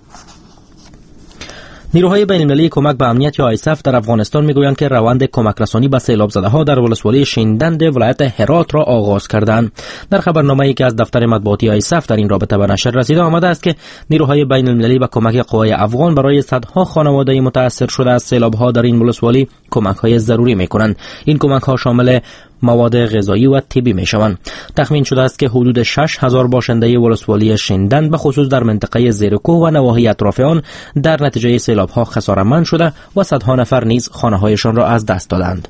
نیروهای بین‌المللی کمک به امنیت یا آیسف در افغانستان میگویند که روند کمک رسانی به سیلاب زده‌ها در ولسوالی شیندند ولایت هرات را آغاز کردند. در خبرنامه‌ای که از دفتر مطبوعاتی آیسف در این رابطه به نشر رسیده آمده است که نیروهای بین‌المللی به کمک قوای افغان برای صدها خانواده متاثر شده از سیلاب‌ها در این ولسوالی کمک‌های ضروری می‌کنند. این کمک‌ها شامل مواد غذایی و طبی میشوند. تخمین شده است که حدود شش هزار باشنده ولسوالی شیندن به خصوص در منطقه زیرکوه و نواحی اطراف آن در نتیجه سیلاب‌ها خساره‌مند شده و صدها نفر نیز خانه‌هایشان را از دست دادند.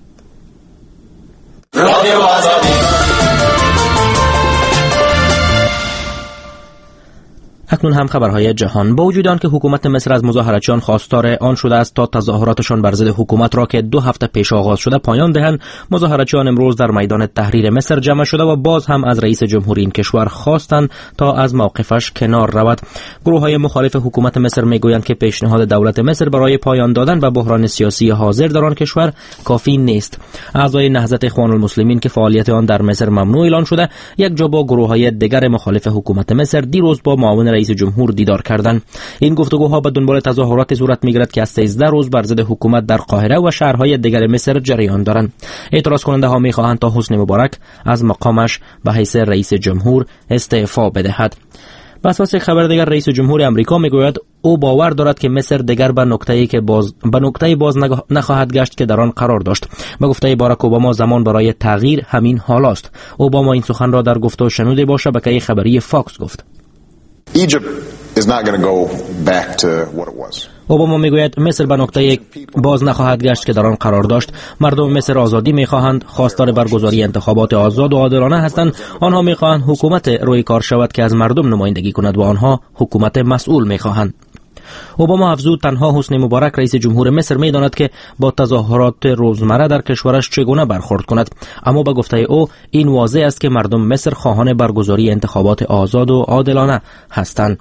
اکنون هم خبرهای جهان. با وجود آنکه حکومت مصر از مظاهرچیان خواستار آن شده است تا تظاهراتشان بر ضد حکومت را که دو هفته پیش آغاز شده پایان دهند، مظاهرچیان امروز در میدان تحریر مصر جمع شده و باز هم از رئیس جمهوری این کشور خواستند تا از موقفش کنار رود. گروه‌های مخالف حکومت مصر میگویند که پیشنهاد دولت مصر برای پایان دادن به بحران سیاسی حاضر در آن کشور کافی نیست. اعضای نهضت اخوان المسلمین که فعالیت آن در مصر ممنوع اعلان شده، یک جا با گروه‌های دیگر مخالف حکومت مصر دیروز با معاون رئیس جمهور دیدار کردند. این گفتگوها به دنبال تظاهرات صورت می‌گیرد که از سیزده روز بر ضد حکومت در قاهره و شهرهای دیگر مصر جریان دارند. اعتراض کننده ها می‌خواهند تا حسنی مبارک از مقامش به حیث رئیس جمهور استعفا بدهد. بر اساس خبر دیگر رئیس جمهور آمریکا میگوید او باور دارد که مصر دیگر به نقطه‌ای که باز به نقطه‌ای باز نخواهد گشت که در آن قرار داشت. به گفته باراک اوباما زمان برای تغییر همین حال است. اوباما این سخن را در گفته و شنوده با شبکه خبری فاکس گفت. Egypt is not going to go back to what it was. اوباما میگوید مصر به نقطه باز نخواهد گشت که در آن قرار داشت. مردم مصر آزادی میخواهند، خواستار برگزاری انتخابات آزاد و عادلانه هستند. آنها میخواهند حکومت روی کار شود که از مردم نمایندگی کند و آنها حکومت مسئول میخواهند. اوباما افزود تنها حسنی مبارک رئیس جمهور مصر میداند که با تظاهرات روزمره در کشورش چگونه برخورد کند، اما به گفته او این واضح است که مردم مصر خواهان برگزاری انتخابات آزاد و عادلانه هستند.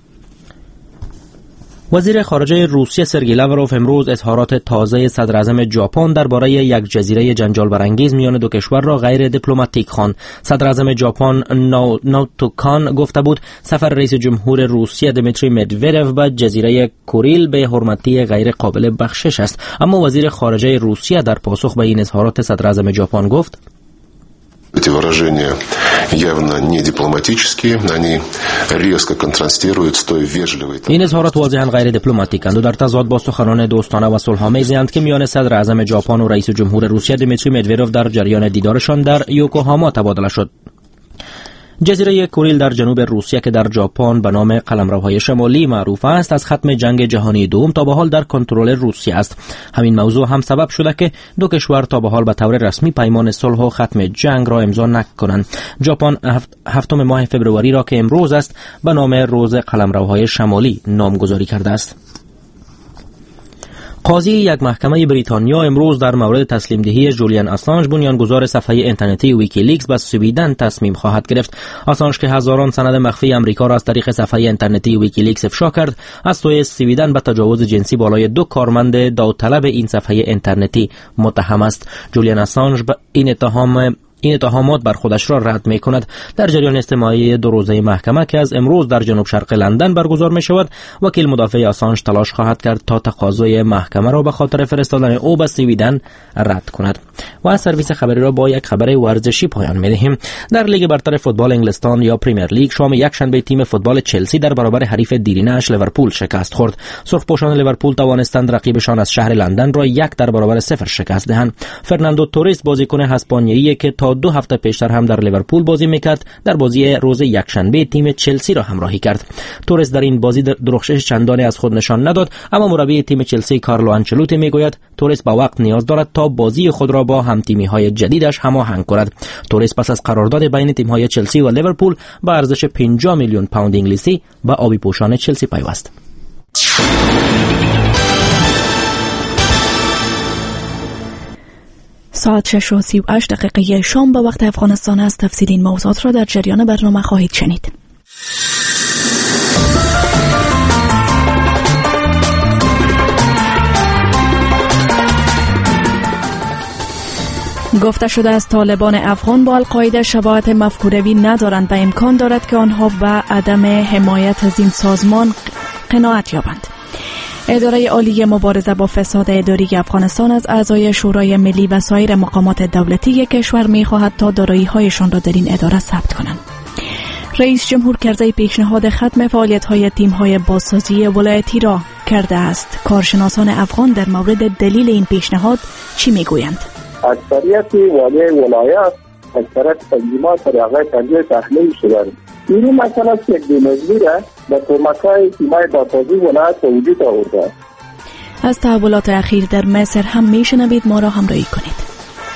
وزیر خارجه روسیه سرگئی لاوروف امروز اظهارات تازه صدر اعظم ژاپن درباره یک جزیره جنجال برانگیز میان دو کشور را غیر دیپلماتیک خواند. صدر اعظم ژاپن نو نوتوکان گفته بود سفر رئیس جمهور روسیه دمیتری مدودوف به جزیره کوریل به حرمتی غیر قابل بخشش است، اما وزیر خارجه روسیه در پاسخ به این اظهارات صدر اعظم ژاپن گفت Эти выражения явно не дипломатические, они резко контрастируют с той вежливой. این اظهارات واضحاً غیر دیپلماتیکند و در تضاد با سخنان دوستانه و صلح‌آمیزی که میان صدر اعظم ژاپن و رئیس جمهور روسیه دمیتری مدودوف در جریان دیدارشان در یوکوهاما تبادله شد. جزیره کوریل در جنوب روسیه که در ژاپن به نام قلمروهای شمالی معروف است از ختم جنگ جهانی دوم تا به حال در کنترل روسیه است. همین موضوع هم سبب شده که دو کشور تا به حال به طور رسمی پیمان صلح و ختم جنگ را امضا نکنند. ژاپن هفت هفتم ماه فوریه را که امروز است به نام روز قلمروهای شمالی نامگذاری کرده است. قاضی یک محکمه بریتانیا امروز در مورد تسلیم دهی جولیان آسانژ بنیانگذار صفحه اینترنتی ویکیلیکس به سویدن تصمیم خواهد گرفت. آسانژ که هزاران سند مخفی آمریکا را از طریق صفحه اینترنتی ویکیلیکس افشا کرد، از سوی سویدن به تجاوز جنسی بالای دو کارمند داوطلب این صفحه اینترنتی متهم است. جولیان آسانژ به این اتهام این اتهامات بر خودش را رد می کند. در جریان استماعی دو روزه محکمه که از امروز در جنوب شرق لندن برگزار می شود، وکیل مدافع آسانژ تلاش خواهد کرد تا تقاضای محکمه را به خاطر فرستادن او به سویدن رد کند. و از سرویس خبری را با یک خبر ورزشی پایان می دهیم. در لیگ برتر فوتبال انگلستان یا پریمیر لیگ شام یک شنبه تیم فوتبال چلسی در برابر حریف دیرینه اش لیورپول شکست خورد. سرخپوشان لیورپول توانستند رقیبشان از شهر لندن را یک در برابر صفر شکست دهند. فرناندو توریس بازیکن اسپانیایی که تا دو هفته پیشتر هم در لیورپول بازی میکرد در بازی روز یکشنبه تیم چلسی را همراهی کرد. تورس در این بازی درخشش چندانی از خود نشان نداد، اما مربی تیم چلسی کارلو آنچلوتی میگوید تورس با وقت نیاز دارد تا بازی خود را با همتیمی‌های جدیدش هماهنگ کند. تورس پس از قرارداد بین تیم‌های چلسی و لیورپول با ارزش پنجاه میلیون پوند انگلیسی به آبی پوشان چلسی پیوست. ساعت شش و سی و هشت دقیقه شام به وقت افغانستان است. تفصیل این موضوعات را در جریان برنامه خواهید شنید. گفته شده است طالبان افغان با القاعده شباهت مفکوره‌ای ندارند و امکان دارد که آنها به عدم حمایت از این سازمان قناعت یابند. اداره عالی مبارزه با فساد اداری افغانستان از اعضای شورای ملی و سایر مقامات دولتی کشور می‌خواهد تا دارایی‌هایشان را در این اداره ثبت کنند. رئیس جمهور کرده پیشنهاد ختم فعالیت‌های تیم‌های بازسازی ولایتی را کرده است. کارشناسان افغان در مورد دلیل این پیشنهاد چی می‌گویند؟ اکثریت والی ولایت اکثریت تنظیمات در آقای تنظیم تحلیل شدند. این مسئله که بی‌نظیره به کمک‌های تیم‌های بازسازی ولایت وجود آورده. از تحولات اخیر در مصر هم میشنوید، ما را همراهی کنید.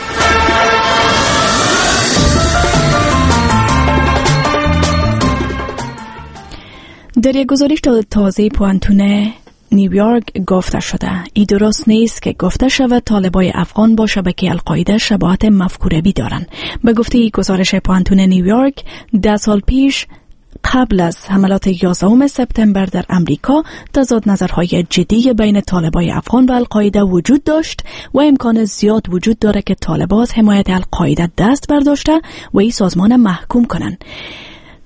در یک گزارش تازه پوانتون نیویورک گفته شده ای درست نیست که گفته شود طالبای افغان با شبکه القاعده شباهت مفکوره‌ای دارند. به گفته ای گزارش پوانتون نیویورک، ده سال پیش قبل از حملات یازدهم سپتامبر در امریکا تضاد نظرهای جدی بین طالبای افغان و القاعده وجود داشت و امکان زیاد وجود داره که طالبان از حمایت القاعده دست برداشته و این سازمان محکوم کنند.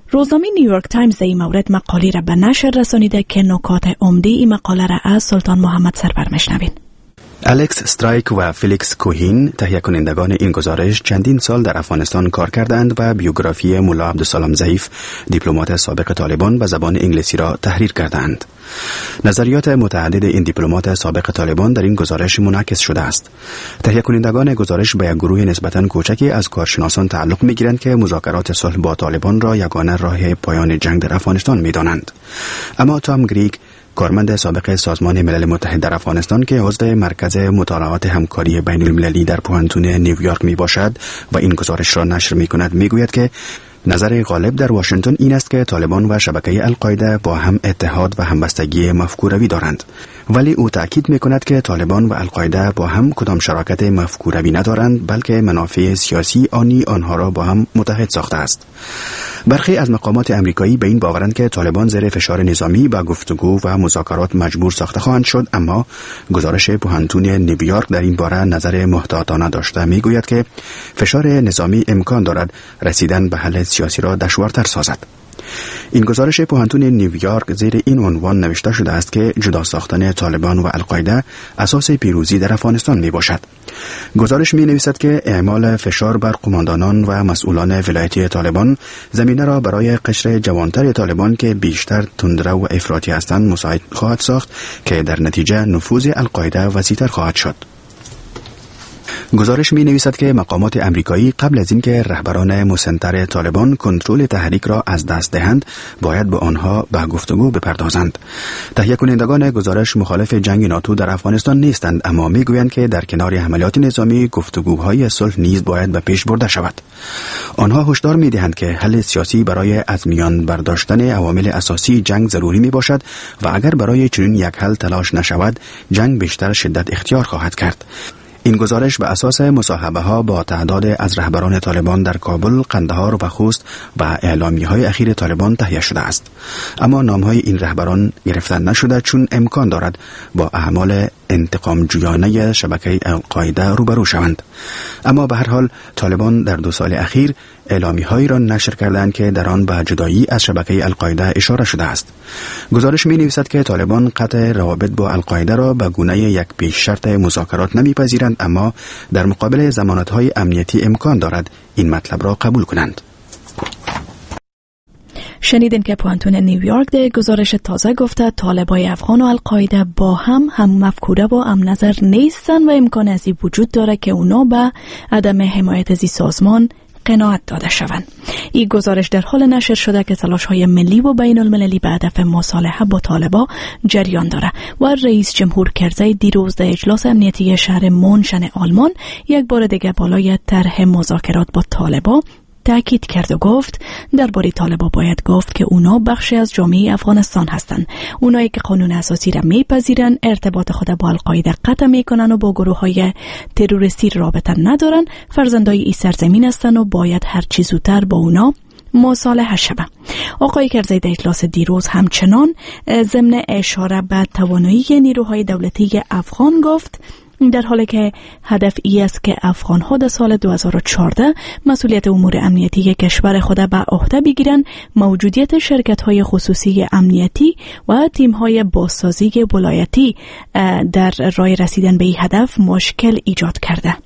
روزنامه نیویورک تایمز در این مورد مقاله را به نشر رسانیده که نکات عمده این مقاله را از سلطان محمد سرور میشنوین. الکس استرایک و فیلیکس کوهین تهیه کنندگان این گزارش چندین سال در افغانستان کار کردند و بیوگرافی ملا عبدالسلام ضعیف دیپلمات سابق طالبان به زبان انگلیسی را تحریر کردند. نظریات متعدد این دیپلمات سابق طالبان در این گزارش منعکس شده است. تهیه کنندگان گزارش به یک گروه نسبتاً کوچکی از کارشناسان تعلق می‌گیرند که مذاکرات صلح با طالبان را یگانه راه پایان جنگ در افغانستان می‌دانند. اما تام گریگ، کارمند سابق سازمان ملل متحد در افغانستان که عضو مرکز مطالعات همکاری بین المللی در پوهنتون نیویورک می باشد و این گزارش را نشر می کند، می گوید که نظر غالب در واشنگتن این است که طالبان و شبکه القاعده با هم اتحاد و همبستگی مفکوروی دارند، ولی او تأکید می کند که طالبان و القاعده با هم کدام شراکت مفکوروی ندارند، بلکه منافع سیاسی آنی آنها را با هم متحد ساخته است. برخی از مقامات امریکایی به این باورند که طالبان زیر فشار نظامی با گفتگو و مذاکرات مجبور ساخته خواهند شد، اما گزارش پوهنتون نیویورک در این باره نظر محتاطانه داشته می گوید که فشار نظامی امکان دارد رسیدن به حل سیاسی را دشوارتر سازد. این گزارش پوهنتون نیویورک زیر این عنوان نوشته شده است که جدا ساختن طالبان و القاعده اساس پیروزی در افغانستان می باشد. گزارش می نویسد که اعمال فشار بر قماندانان و مسئولان ولایتی طالبان زمینه را برای قشر جوانتر طالبان که بیشتر تندرو و افراطی هستند مساعد خواهد ساخت که در نتیجه نفوذ القاعده وسیع‌تر خواهد شد. گزارش می نویسد که مقامات امریکایی قبل از اینکه رهبران مسنتر طالبان کنترل تحریک را از دست دهند باید با آنها به گفتگو بپردازند. تهیه کنندگان گزارش مخالف جنگ ناتو در افغانستان نیستند، اما می گویند که در کنار حملات نظامی گفتگوهای صلح نیز باید به پیش برده شود. آنها هشدار می دهند که حل سیاسی برای از میان برداشتن عوامل اساسی جنگ ضروری می باشد و اگر برای چنین یک حل تلاش نشود جنگ بیشتر شدت اختیار خواهد کرد. این گزارش به اساس مصاحبه ها با تعداد از رهبران طالبان در کابل، قندهار و خوست و اعلامیه های اخیر طالبان تهیه شده است. اما نام های این رهبران گرفته نشده چون امکان دارد با اعمال انتقام جویانه شبکه القاعده روبرو شوند. اما به هر حال طالبان در دو سال اخیر اعلامیه هایی را نشر کردند که در آن به جدایی از شبکه القاعده اشاره شده است. گزارش می نویسد که طالبان قطع روابط با القاعده را به گونه یک پیش شرط مذاکرات نمیپذیرند، اما در مقابل ضمانت های امنیتی امکان دارد این مطلب را قبول کنند. شنیدین که پوهنتون نیویورک در گزارش تازه گفته طالبای افغان و القاعده با هم هم مفکوره و هم نظر نیستن و امکان از این وجود داره که اونا به عدم حمایت از سازمان قناعت داده شوند. این گزارش در حال نشر شده که تلاش‌های ملی و بین المللی به هدف مصالحه با طالبان جریان داره و رئیس جمهور کرزی دیروز در اجلاس امنیتی شهر مونشن آلمان یک بار دیگه بالای طرح مذاکرات با طالبان تأکید کرد و گفت درباره طالبان باید گفت که اونا بخشی از جامعه افغانستان هستند. اونایی که قانون اساسی را میپذیرن، ارتباط خود با القاعده قطع میکنن و با گروه‌های تروریستی رابطه ندارن، فرزندای این سرزمین هستند و باید هر چی زودتر با اونا مصالحه شود. آقای کرزی در اجلاس دیروز همچنان ضمن اشاره به توانایی نیروهای دولتی افغان گفت در حالی که هدف ای است که افغان‌ها در سال دو هزار و چهارده مسئولیت امور امنیتی کشور خود به عهده بگیرند، موجودیت شرکت‌های خصوصی امنیتی و تیم‌های بازسازی ولایتی در راه رسیدن به این هدف مشکل ایجاد کرده.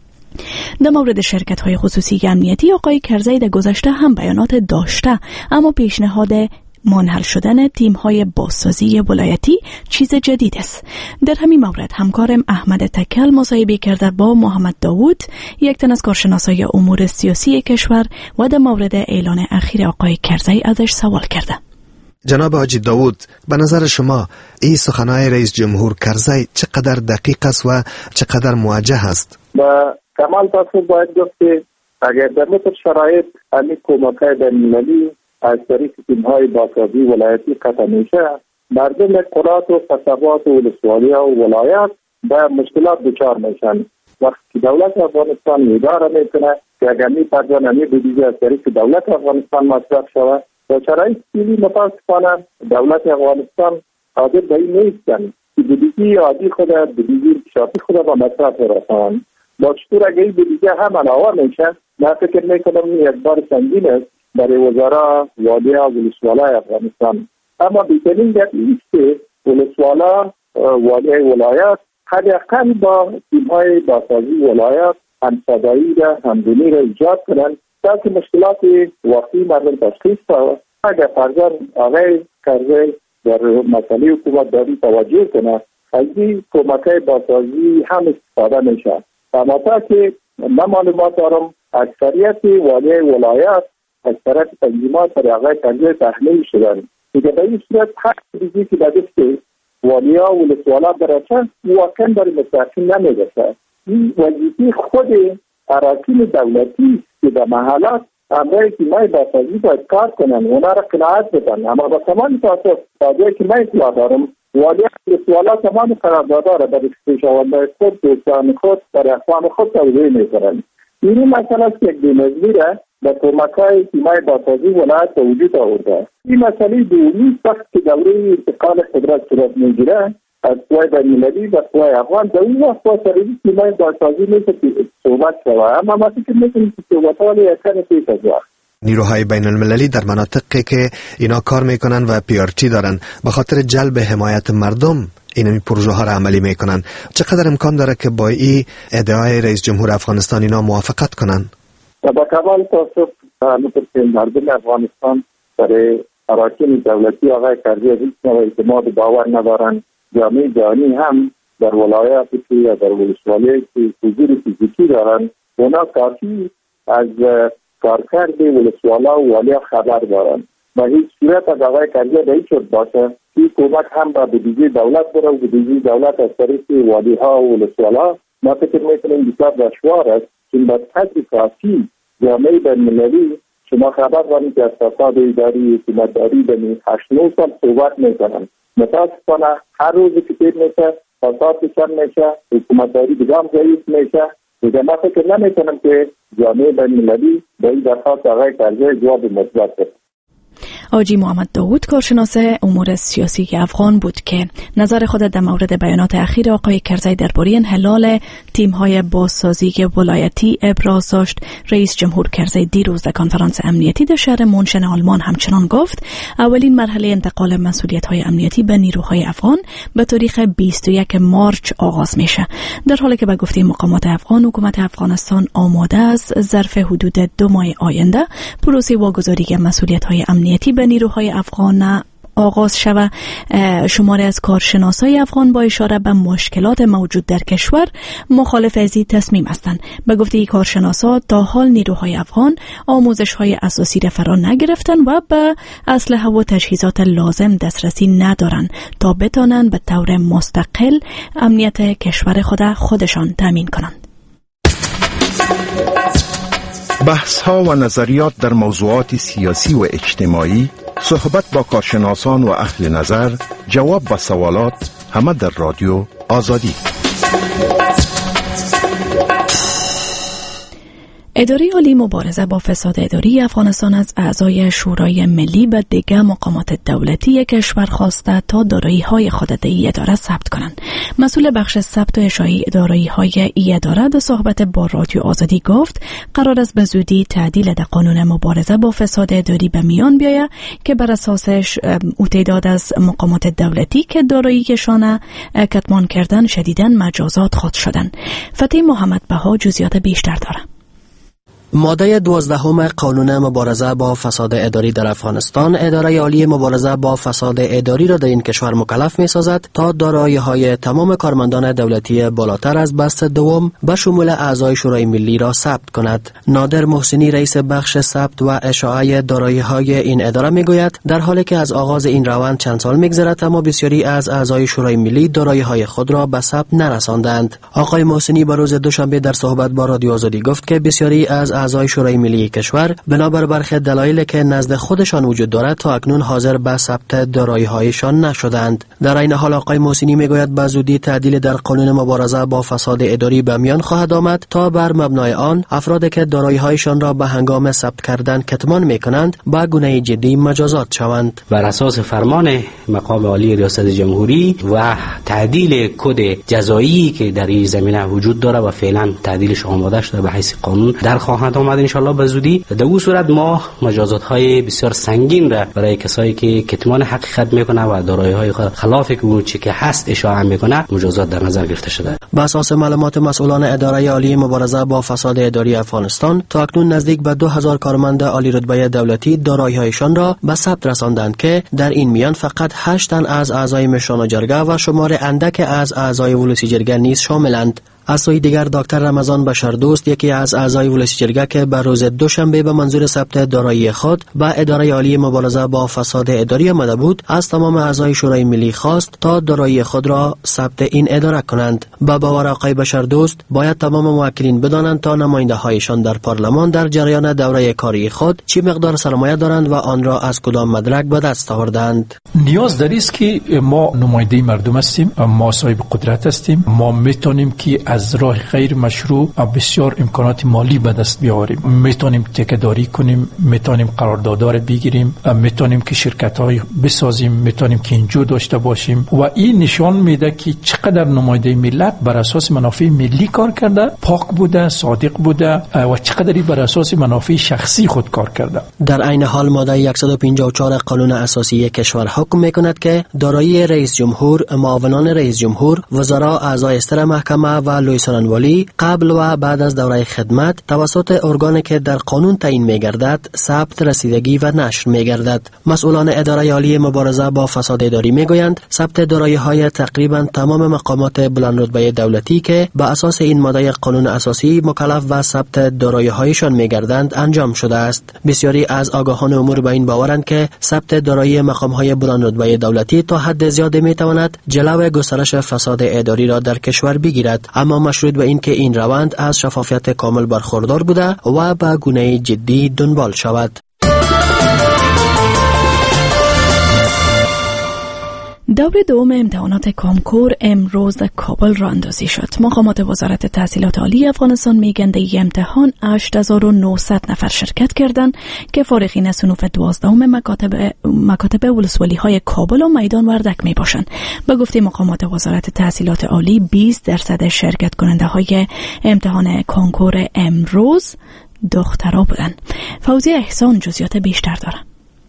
در مورد شرکت‌های خصوصی امنیتی آقای کرزی در گذشته هم بیانات داشته، اما پیشنهاد منحل شدن تیم‌های بازسازی ولایتی چیز جدید است. در همین مورد همکارم احمد تکل مصاحبه کرده با محمد داوود، یک تن از کارشناسای امور سیاسی کشور، و در مورد اعلان اخیر آقای کرزی ازش سوال کرده. جناب حاجی داوود، به نظر شما این سخنهای رئیس جمهور کرزی چقدر دقیق است و چقدر موجه است؟ با کمال تاسف باید گفت که اگر در مثل شرایط همین کمک‌های بین‌المللی از طریق تیم‌های بازسازی ولایتی قطع میشه، مردم قرات و قصبات و ولسوالی‌ها و ولایات به مشکلات دچار میشن. وقتی که دولت افغانستان اداره میکنه که اگر می پردانه بودجه از طریق دولت افغانستان مصرف شود، و شرایط فعلی متاسفانه دولت افغانستان قادر به این نیستن که بودجه عادی خود بودجه شخصی خود به مصرف برسانند. با چطور اگر این بودجه هم علاوه میشه، من فکر میکنم این یک بار سنگین است برای وزرا والی ها ولسوالای افغانستان. اما بیترین در ایست که ولسوالا والی ولایت حداقل با تیم‌های بازسازی ولایت همصدایی را همدلی را ایجاد کنند تا که مشکلات واقعی مردم تشخیص شود. اگر فرضاً آقای کرزی در مسئله حکومت داری توجه کنه از این کمک‌های بازسازی هم استفاده میشه. اما تا که من معلومات دارم اکثریت والی ولایت اکثریت تنظیمات برای آقای کرزی تحمیل شدن. دیگه به این صورت هر چیزی که به دست والیا و ولسوالا برسه واقعا برای مستحقین نمیرسه. این وظیفه خود اراکین دولتی که در محلات امرای تیمای بازسازی باید کار کنن و اونا را قناعت بدن. اما با تمام تاسف تازه که من اطلاع دارم والیا و ولسوالا تمام قراردادها را برای خویشاوندان خود دوستان خود برای اخوان خود توضیح میکنن. این مسئله است که یک بی‌نظمی را به کمک‌های تیمای بازسازی ولایت به وجود آورده. این مسئله دومی وقت که دوره انتقال قدرت صورت میگیره از قوای بین‌المللی و قوای افغان در اون وقت با سریعی تیمای بازسازی میشه صحبت شود. اما ما فکر میکنیم که صحبت‌ها یکن پیش از وقت. نیروهای بین المللی در مناطقی که اینا کار میکنن و پیارچی دارن به خاطر جلب حمایت مردم این پروژه ها را عملی میکنن. چقدر امکان داره که با این ادعای رئیس جمهور افغانستان اینا موافقت کنن؟ با کمال تاسف همونطور که مردم افغانستان برای اراکین دولتی آقای کرزی هیچ نوع اعتماد باور ندارن. جامعه جهانی هم در ولایاتی که یا در ولسوالی که حضور فیزیکی دارن اونا کافی از کارکرد ولسوالا و والیا خبر دارن. و هیچ صورت از آقای کرزی به هیچ شد باشه که کمک هم به بودجه دولت بره و بودجه دولت از طریق والی ها و ولسوالا ما فکر میکنیم بسیار دشوار است که به قدر کافی جامعه بین‌المللی شما خبر دارید که از فساد اداری حکومتداری به هشت نه سال صحبت میکنن. متاسفانه هر روز که تیر میشه فساد بیشتر میشه، حکومتداری بگام ضعیف میشه. دیگه ما فکر نمیکنم که جامعه بین‌المللی به این درخواست آقای کرزی جواب مثبت بده. آجی محمد داوود کارشناس امور سیاسی افغان بود که نظر خود در مورد بیانات اخیر آقای کرزی درباره انحلال تیم‌های بازسازی ولایتی ابراز داشت. رئیس جمهور کرزی دیروز در کنفرانس امنیتی در شهر مونشن آلمان همچنان گفت اولین مرحله انتقال مسئولیت‌های امنیتی به نیروهای افغان به تاریخ بیست و یک مارچ آغاز میشه. در حالی که به گفته مقامات افغان حکومت افغانستان آماده است ظرف حدود دو ماه آینده پروسه واگذاری مسئولیت‌های امنیتی به نیروهای افغان آغاز شود. شماری از کارشناسای افغان با اشاره به مشکلات موجود در کشور مخالف از این تصمیم هستند. به گفته کارشناسا تا حال نیروهای افغان آموزش‌های اساسی را فرا نگرفتن و به اسلحه و تجهیزات لازم دسترسی ندارند تا بتوانند به طور مستقل امنیت کشور خود خودشان تامین کنند. بحث ها و نظریات در موضوعات سیاسی و اجتماعی، صحبت با کارشناسان و اهل نظر، جواب به سوالات، همه در رادیو آزادی. اداره عالی مبارزه با فساد اداری افغانستان از اعضای شورای ملی و دیگر مقامات دولتی کشور خواسته تا دارایی‌های خود در این اداره ثبت کنند. مسئول بخش ثبت و اشاعه دارایی‌های این اداره در صحبت با رادیو آزادی گفت قرار است به زودی تعدیل در قانون مبارزه با فساد اداری به میان بیاید که بر اساسش او تعداد از مقامات دولتی که دارایی‌شان کتمان کردن شدیداً مجازات خواهد شدند. فتح محمد بها جزئیات بیشتر دارد. ماده دوازدهم قانون مبارزه با فساد اداری در افغانستان اداره عالی مبارزه با فساد اداری را در این کشور مکلف می سازد تا دارایی‌های تمام کارمندان دولتی بالاتر از بست دوم به شمول اعضای شورای ملی را ثبت کند. نادر محسنی رئیس بخش ثبت و اشاعه دارایی‌های این اداره می گوید در حالی که از آغاز این روند چند سال می‌گذرد اما بسیاری از اعضای شورای ملی دارایی‌های خود را به ثبت نرساندند. آقای محسنی به روز دوشنبه در صحبت با رادیو آزادی گفت که بسیاری از اعضای شورای ملی کشور بنابر برخی دلایلی که نزد خودشان وجود دارد تا اکنون حاضر به ثبت دارایی‌هایشان نشدند. در این حال آقای محسنی میگوید به زودی تعدیل در قانون مبارزه با فساد اداری به میان خواهد آمد تا بر مبنای آن افرادی که دارایی‌هایشان را به هنگام ثبت کردن کتمان میکنند با گناه جدی مجازات شوند. بر اساس فرمان مقام عالی ریاست جمهوری و تعدیل کد جزایی که در این زمینه وجود داره و فعلا تعدیلش آماده شده به حیث قانون در خواهند خدمت آمد ان شاء الله به زودی. در اون صورت ما مجازات های بسیار سنگین را برای کسایی که کتمان حقیقت میکنه و دارایی های خلاف او چی که هست اشاعه میکنه مجازات در نظر گرفته شده. بر اساس معلومات مسئولان اداره عالی مبارزه با فساد اداری افغانستان تا اکنون نزدیک به دو هزار کارمند عالی رتبه دولتی دارایی‌هایشان را به ثبت رساندند که در این میان فقط هشت تن از اعضای مشران جرگه و شمار اندک از اعضای ولسی جرگه نیز شاملند. از سوی دیگر دکتر رمضان بشردوست یکی از اعضای ولسی جرگه که بر روز دوشنبه به منظور ثبت دارایی خود به اداره عالی مبارزه با فساد اداری آمده بود، از تمام اعضای شورای ملی خواست تا دارایی خود را ثبت این اداره کنند. با باور آقای بشردوست باید تمام موکلین بدانند تا نماینده هایشان در پارلمان در جریان دوره کاری خود چی مقدار سرمایه دارند و آن را از کدام مدرک به دست آوردند. نیاز داری است که ما نماینده مردم هستیم، ما صاحب قدرت هستیم، ما میتونیم که از راه غیر مشروع بسیار امکانات مالی به دست بیاوریم، میتونیم تکه‌داری کنیم، میتونیم قراردادار بگیریم، میتونیم که شرکت‌های بسازیم، میتونیم که اینجور داشته باشیم و این نشان میده که چقدر نماینده ملت بر اساس منافع ملی کار کرده، پاک بوده، صادق بوده و چقدر بر اساس منافع شخصی خود کار کرده. در عین حال ماده صد و پنجاه و چهار قانون اساسی کشور حکم میکند که دارایی رئیس جمهور، معاونان رئیس جمهور، وزرا، اعضای استر محکمه و لویسرانوالی قبل و بعد از دوره خدمت توسط ارگانی که در قانون تعیین می‌گردد ثبت، رسیدگی و نشر می‌گردد. مسئولان اداره عالی مبارزه با فساد اداری میگویند ثبت دارایی‌های تقریبا تمام مقامات بلند رتبه دولتی که به اساس این ماده قانون اساسی مکلف و ثبت دارایی‌هایشان می‌گردند انجام شده است. بسیاری از آگاهان امور به این باورند که ثبت دارایی مقام‌های بلند رتبه دولتی تا حد زیادی می‌تواند جلو گسترش فساد اداری را در کشور بگیرد، اما مشروط به این که این روند از شفافیت کامل برخوردار بوده و به گونه جدی دنبال شود. دور دوم امتحانات کامکور امروز در کابل راه اندازی شد. مقامات وزارت تحصیلات عالی افغانستان میگن در این امتحان هشت هزار و نهصد نفر شرکت کردند که فارغین صنوف دوازدهم مکاتب مکاتب ولسوالی های کابل و میدان وردک می باشند. به گفته مقامات وزارت تحصیلات عالی بیست درصد شرکت کننده های امتحان کامکور امروز دخترها بودند. فوزیه احسان جزئیات بیشتر دارد.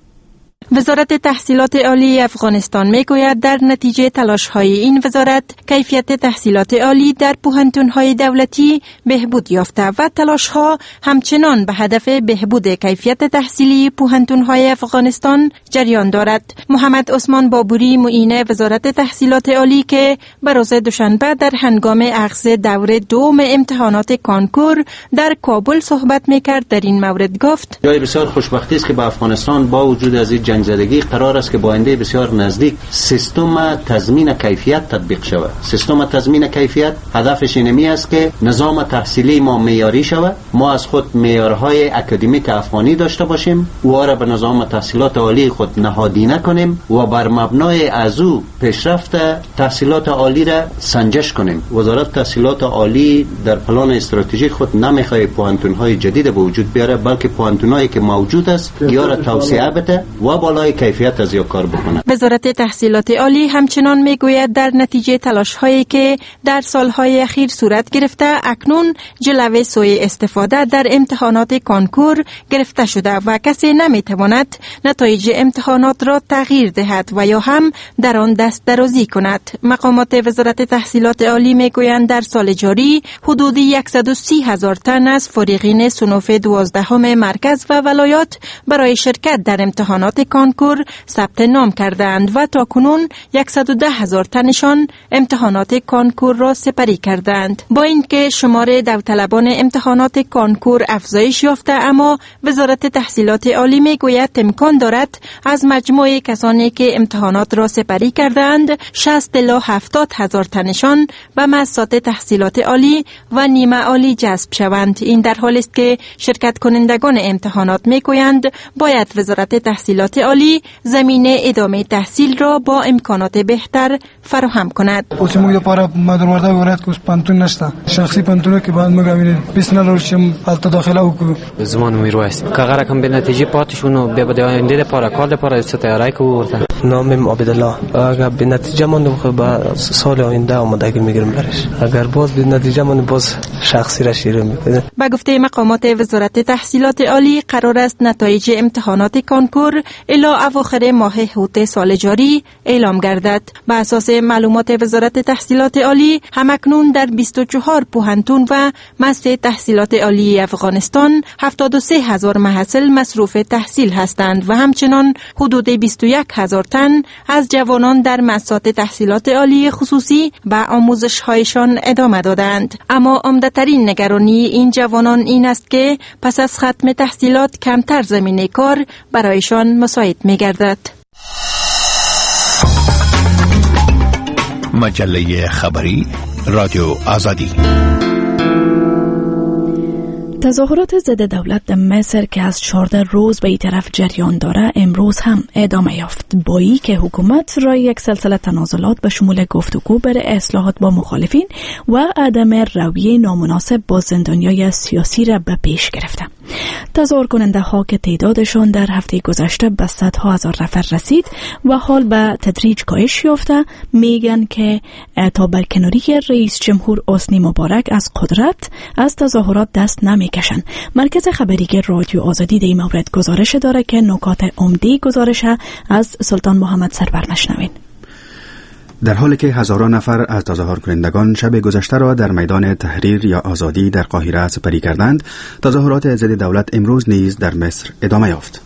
وزارت تحصیلات عالی افغانستان میگوید در نتیجه تلاش‌های این وزارت کیفیت تحصیلات عالی در پوهنتون‌های دولتی بهبود یافته و تلاش‌ها همچنان به هدف بهبود کیفیت تحصیلی پوهنتون‌های افغانستان جریان دارد. محمد عثمان بابوری معین وزارت تحصیلات عالی که به روز دوشنبه در هنگام اخذ دور دوم امتحانات کانکور در کابل صحبت می‌کرد در این مورد گفت: جای بسیار خوشبختی است که با افغانستان با وجود از این جنگ زدگی قرار است که با آینده بسیار نزدیک سیستم تضمین کیفیت تطبیق شود. سیستم تضمین کیفیت هدفش اینمی است که نظام تحصیلی ما معیاری شود، ما از خود معیارهای اکادمیک افغانی داشته باشیم و آن را به نظام تحصیلات عالی خود نهادینه کنیم و بر مبنای از او پیشرفت تحصیلات عالی را سنجش کنیم. وزارت تحصیلات عالی در پلان استراتژیک خود نمیخواد پوهنتون‌های جدید به وجود بیاره، بلکه پوهنتون‌هایی که موجود است یا را توسعه بده و بالای کیفیت از یا کار بکنه. وزارت تحصیلات عالی همچنان میگوید در نتیجه تلاش‌هایی که در سالهای اخیر صورت گرفته اکنون جلوه سوء استفاده در امتحانات کانکور گرفته شده و کسی نمیتواند نتایج امتحانات را تغییر دهد و یا هم در آن دست درازی کند. مقامات وزارت تحصیلات عالی میگویند در سال جاری حدود صد و سی هزار تن از فارغین صنوف دوازدهم مرکز و ولایات برای شرکت در امتحانات کانکور ثبت نام کردند و تاکنون صد و ده هزار تنشان امتحانات کانکور را سپری کردند. با اینکه شمار داوطلبان امتحانات کانکور افزایش یافته، اما وزارت تحصیلات عالی میگوید امکان دارد از مجموع کسانی که امتحانات را سپری کردند شصت الی هفتاد هزار تنشان به مؤسسات تحصیلات عالی و نیمه عالی جذب شوند. این در حالی است که شرکت کنندگان امتحانات میگویند باید وزارت تحصیلات عالی زمینه ادامه تحصیل را با امکانات بهتر فراهم کند. اوس موږ لپاره مادر ورده ولایت کې پانتون نشته. شخصي پانتونو کې باید موږ ویني بسنل ورشم حالت داخله وکړو. زمان میرویس که قرار کم به نتیجه پاتشون به بده آینده لپاره کار لپاره است تیاری کو ورته. نامم عبدالله. اگر به نتیجه من خب با سال آینده آمادگی میگیرم برش. اگر باز به نتیجه من باز شخصی را شیره میکنه. با گفته مقامات وزارت تحصیلات عالی قرار است نتایج امتحانات کانکور الی اواخر ماه حوت سال جاری اعلام گردد. بر اساس معلومات وزارت تحصیلات عالی همکنون در بیست و چهار پوهنتون و مؤسسه تحصیلات عالی افغانستان هفتاد و سه هزار محصل مصروف تحصیل هستند و همچنان حدود بیست و یک هزار تن از جوانان در مؤسسات تحصیلات عالی خصوصی به آموزش هایشان ادامه دادند. اما عمده‌ترین نگرانی این جوانان این است که پس از ختم تحصیلات کمتر زمینه کار برایشان مساعد می‌گردد. مجله خبری رادیو آزادی. تظاهرات ضد دولت در مصر که از چهارده روز به این طرف جریان داره امروز هم ادامه یافت، با این که حکومت را یک سلسله تنازلات به شمول گفتگو برای اصلاحات با مخالفین و عدم رویه نامناسب با زندانیای سیاسی را به پیش گرفته. تظاهر کننده ها که تعدادشان در هفته گذشته به صدها هزار نفر رسید و حال به تدریج کاهش یافته، میگن که تا برکناری رئیس جمهور حسنی مبارک از قدرت از تظاهرات دست نمیکشن. مرکز خبری رادیو آزادی در این مورد گزارش داره که نکات عمده گزارش از سلطان محمد سرور نشنوین. در حالی که هزاران نفر از تظاهر کنندگان شب گذشته را در میدان تحریر یا آزادی در قاهره سپری کردند، تظاهرات ضد دولت امروز نیز در مصر ادامه یافت.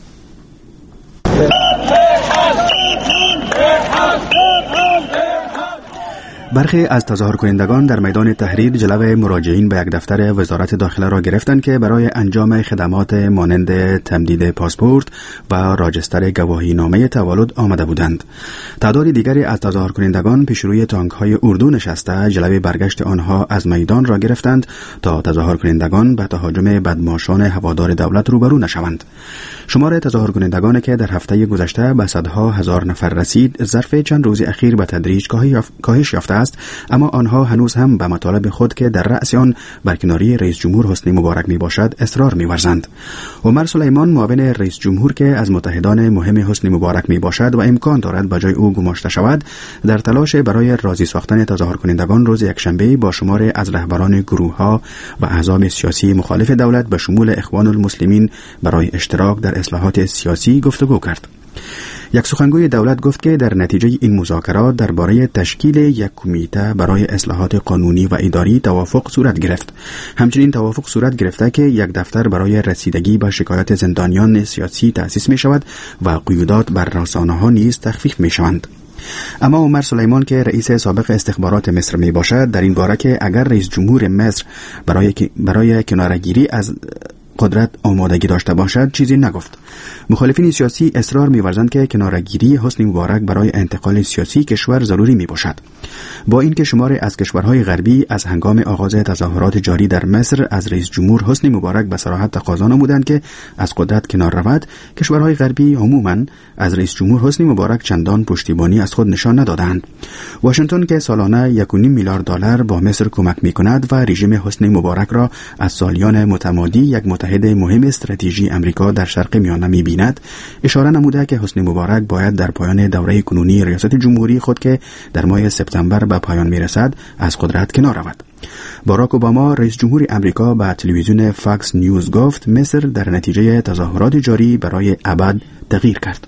برخی از تظاهر کنندگان در میدان تحریر جلوه مراجعین به یک دفتر وزارت داخله را گرفتند که برای انجام خدمات مانند تمدید پاسپورت و راجستر گواهی نامه تولد آمده بودند. تعداد دیگری از تظاهر کنندگان پیش روی تانک های اردو نشسته جلوه برگشت آنها از میدان را گرفتند تا تظاهر کنندگان به تهاجم بدماشان هوادار دولت روبرو نشوند. شمار تظاهر کنندگان که در هفته گذشته به صدها هزار نفر رسید، ظرف چند روز اخیر به تدریج کاهش یافته است، اما آنها هنوز هم به مطالب خود که در رأس آن برکناری رئیس جمهور حسنی مبارک می باشد اصرار می ورزند. عمر سلیمان معاون رئیس جمهور که از متحدان مهم حسنی مبارک می باشد و امکان دارد به جای او گماشته شود، در تلاش برای راضی ساختن تظاهر کنندگان روز یکشنبه با شمار از رهبران گروه ها و احزاب سیاسی مخالف دولت به شمول اخوان المسلمین برای اشتراک در اصلاحات سیاسی گفتگو کرد. یک سخنگوی دولت گفت که در نتیجه این مذاکرات درباره تشکیل یک کمیته برای اصلاحات قانونی و اداری توافق صورت گرفت. همچنین توافق صورت گرفته که یک دفتر برای رسیدگی به شکایات زندانیان سیاسی تأسیس می شود و قیودات بر رسانه‌ها نیز تخفیف می شوند. اما عمر سلیمان که رئیس سابق استخبارات مصر می باشد در این باره که اگر رئیس جمهور مصر برای برای کناره‌گیری از قدرت آمادگی داشته باشد چیزی نگفت. مخالفین سیاسی اصرار می‌ورزند که کناره‌گیری حسنی مبارک برای انتقال سیاسی کشور ضروری میباشد. با اینکه شماری از کشورهای غربی از هنگام آغاز تظاهرات جاری در مصر از رئیس جمهور حسنی مبارک به صراحت تقاضا نمودند که از قدرت کنار رود، کشورهای غربی عموماً از رئیس جمهور حسنی مبارک چندان پشتیبانی از خود نشان ندادند. واشنگتن که سالانه یک و نیم میلیارد دلار با مصر کمک می‌کند و رژیم حسنی مبارک را از سالیان متمادی یک متحد مهم استراتژی امریکا در شرق میانه می‌بیند، اشاره نموده که حسنی مبارک باید در پایان دوره کنونی ریاست جمهوری خود که در ماه سپتامبر به پایان میرسد از قدرت کنار رود. باراک اوباما رئیس جمهور امریکا به تلویزیون فاکس نیوز گفت مصر در نتیجه تظاهرات جاری برای ابد تغییر کرد.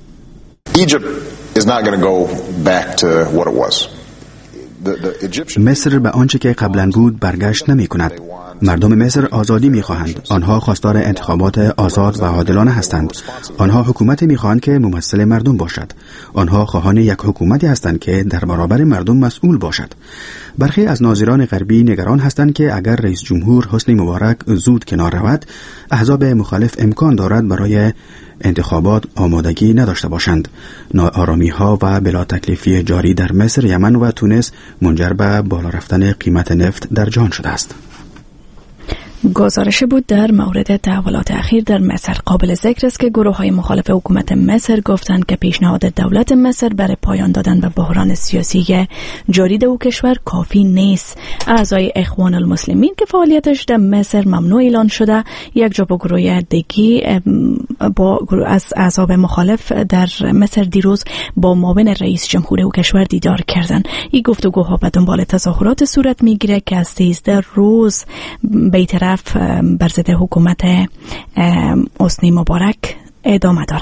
مصر به آنچه که قبلا بود برگشت نمی کند. مردم مصر آزادی می خواهند. آنها خواستار انتخابات آزاد و عادلانه هستند. آنها حکومتی می خواهند که ممثل مردم باشد. آنها خواهان یک حکومتی هستند که در برابر مردم مسئول باشد. برخی از ناظران غربی نگران هستند که اگر رئیس جمهور حسنی مبارک زود کنار رود، احزاب مخالف امکان دارد برای انتخابات آمادگی نداشته باشند. ناآرامی ها و بلا تکلیفی جاری در مصر، یمن و تونس منجر به بالا رفتن قیمت نفت در جهان شده است. گزارش بود در مورد تحولات اخیر در مصر. قابل ذکر است که گروه های مخالف حکومت مصر گفتند که پیشنهاد دولت مصر برای پایان دادن به بحران سیاسی جاری در کشور کافی نیست. اعضای اخوان المسلمین که فعالیتش در مصر ممنوع اعلان شده، یک جا با گروه دیگی با از اعضای مخالف در مصر دیروز با معاون رئیس جمهور او کشور دیدار کردند. این گفتگوها به دنبال تظاهرات صورت میگیره که از سیزده روز به طرف بر ضد حکومت حسنی مبارک ادامه داره.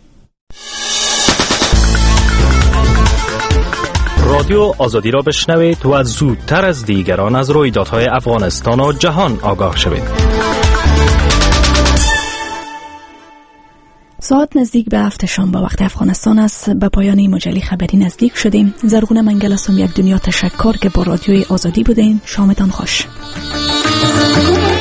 رادیو آزادی را بشنوید و زودتر از دیگران از رویدادهای افغانستان و جهان آگاه شوید. ساعت نزدیک به هفت شام به وقت افغانستان است. به پایان مجله خبری نزدیک شدیم. زرغون منگل هستم. یک دنیا تشکر که با رادیوی آزادی بودین. شامتان خوش.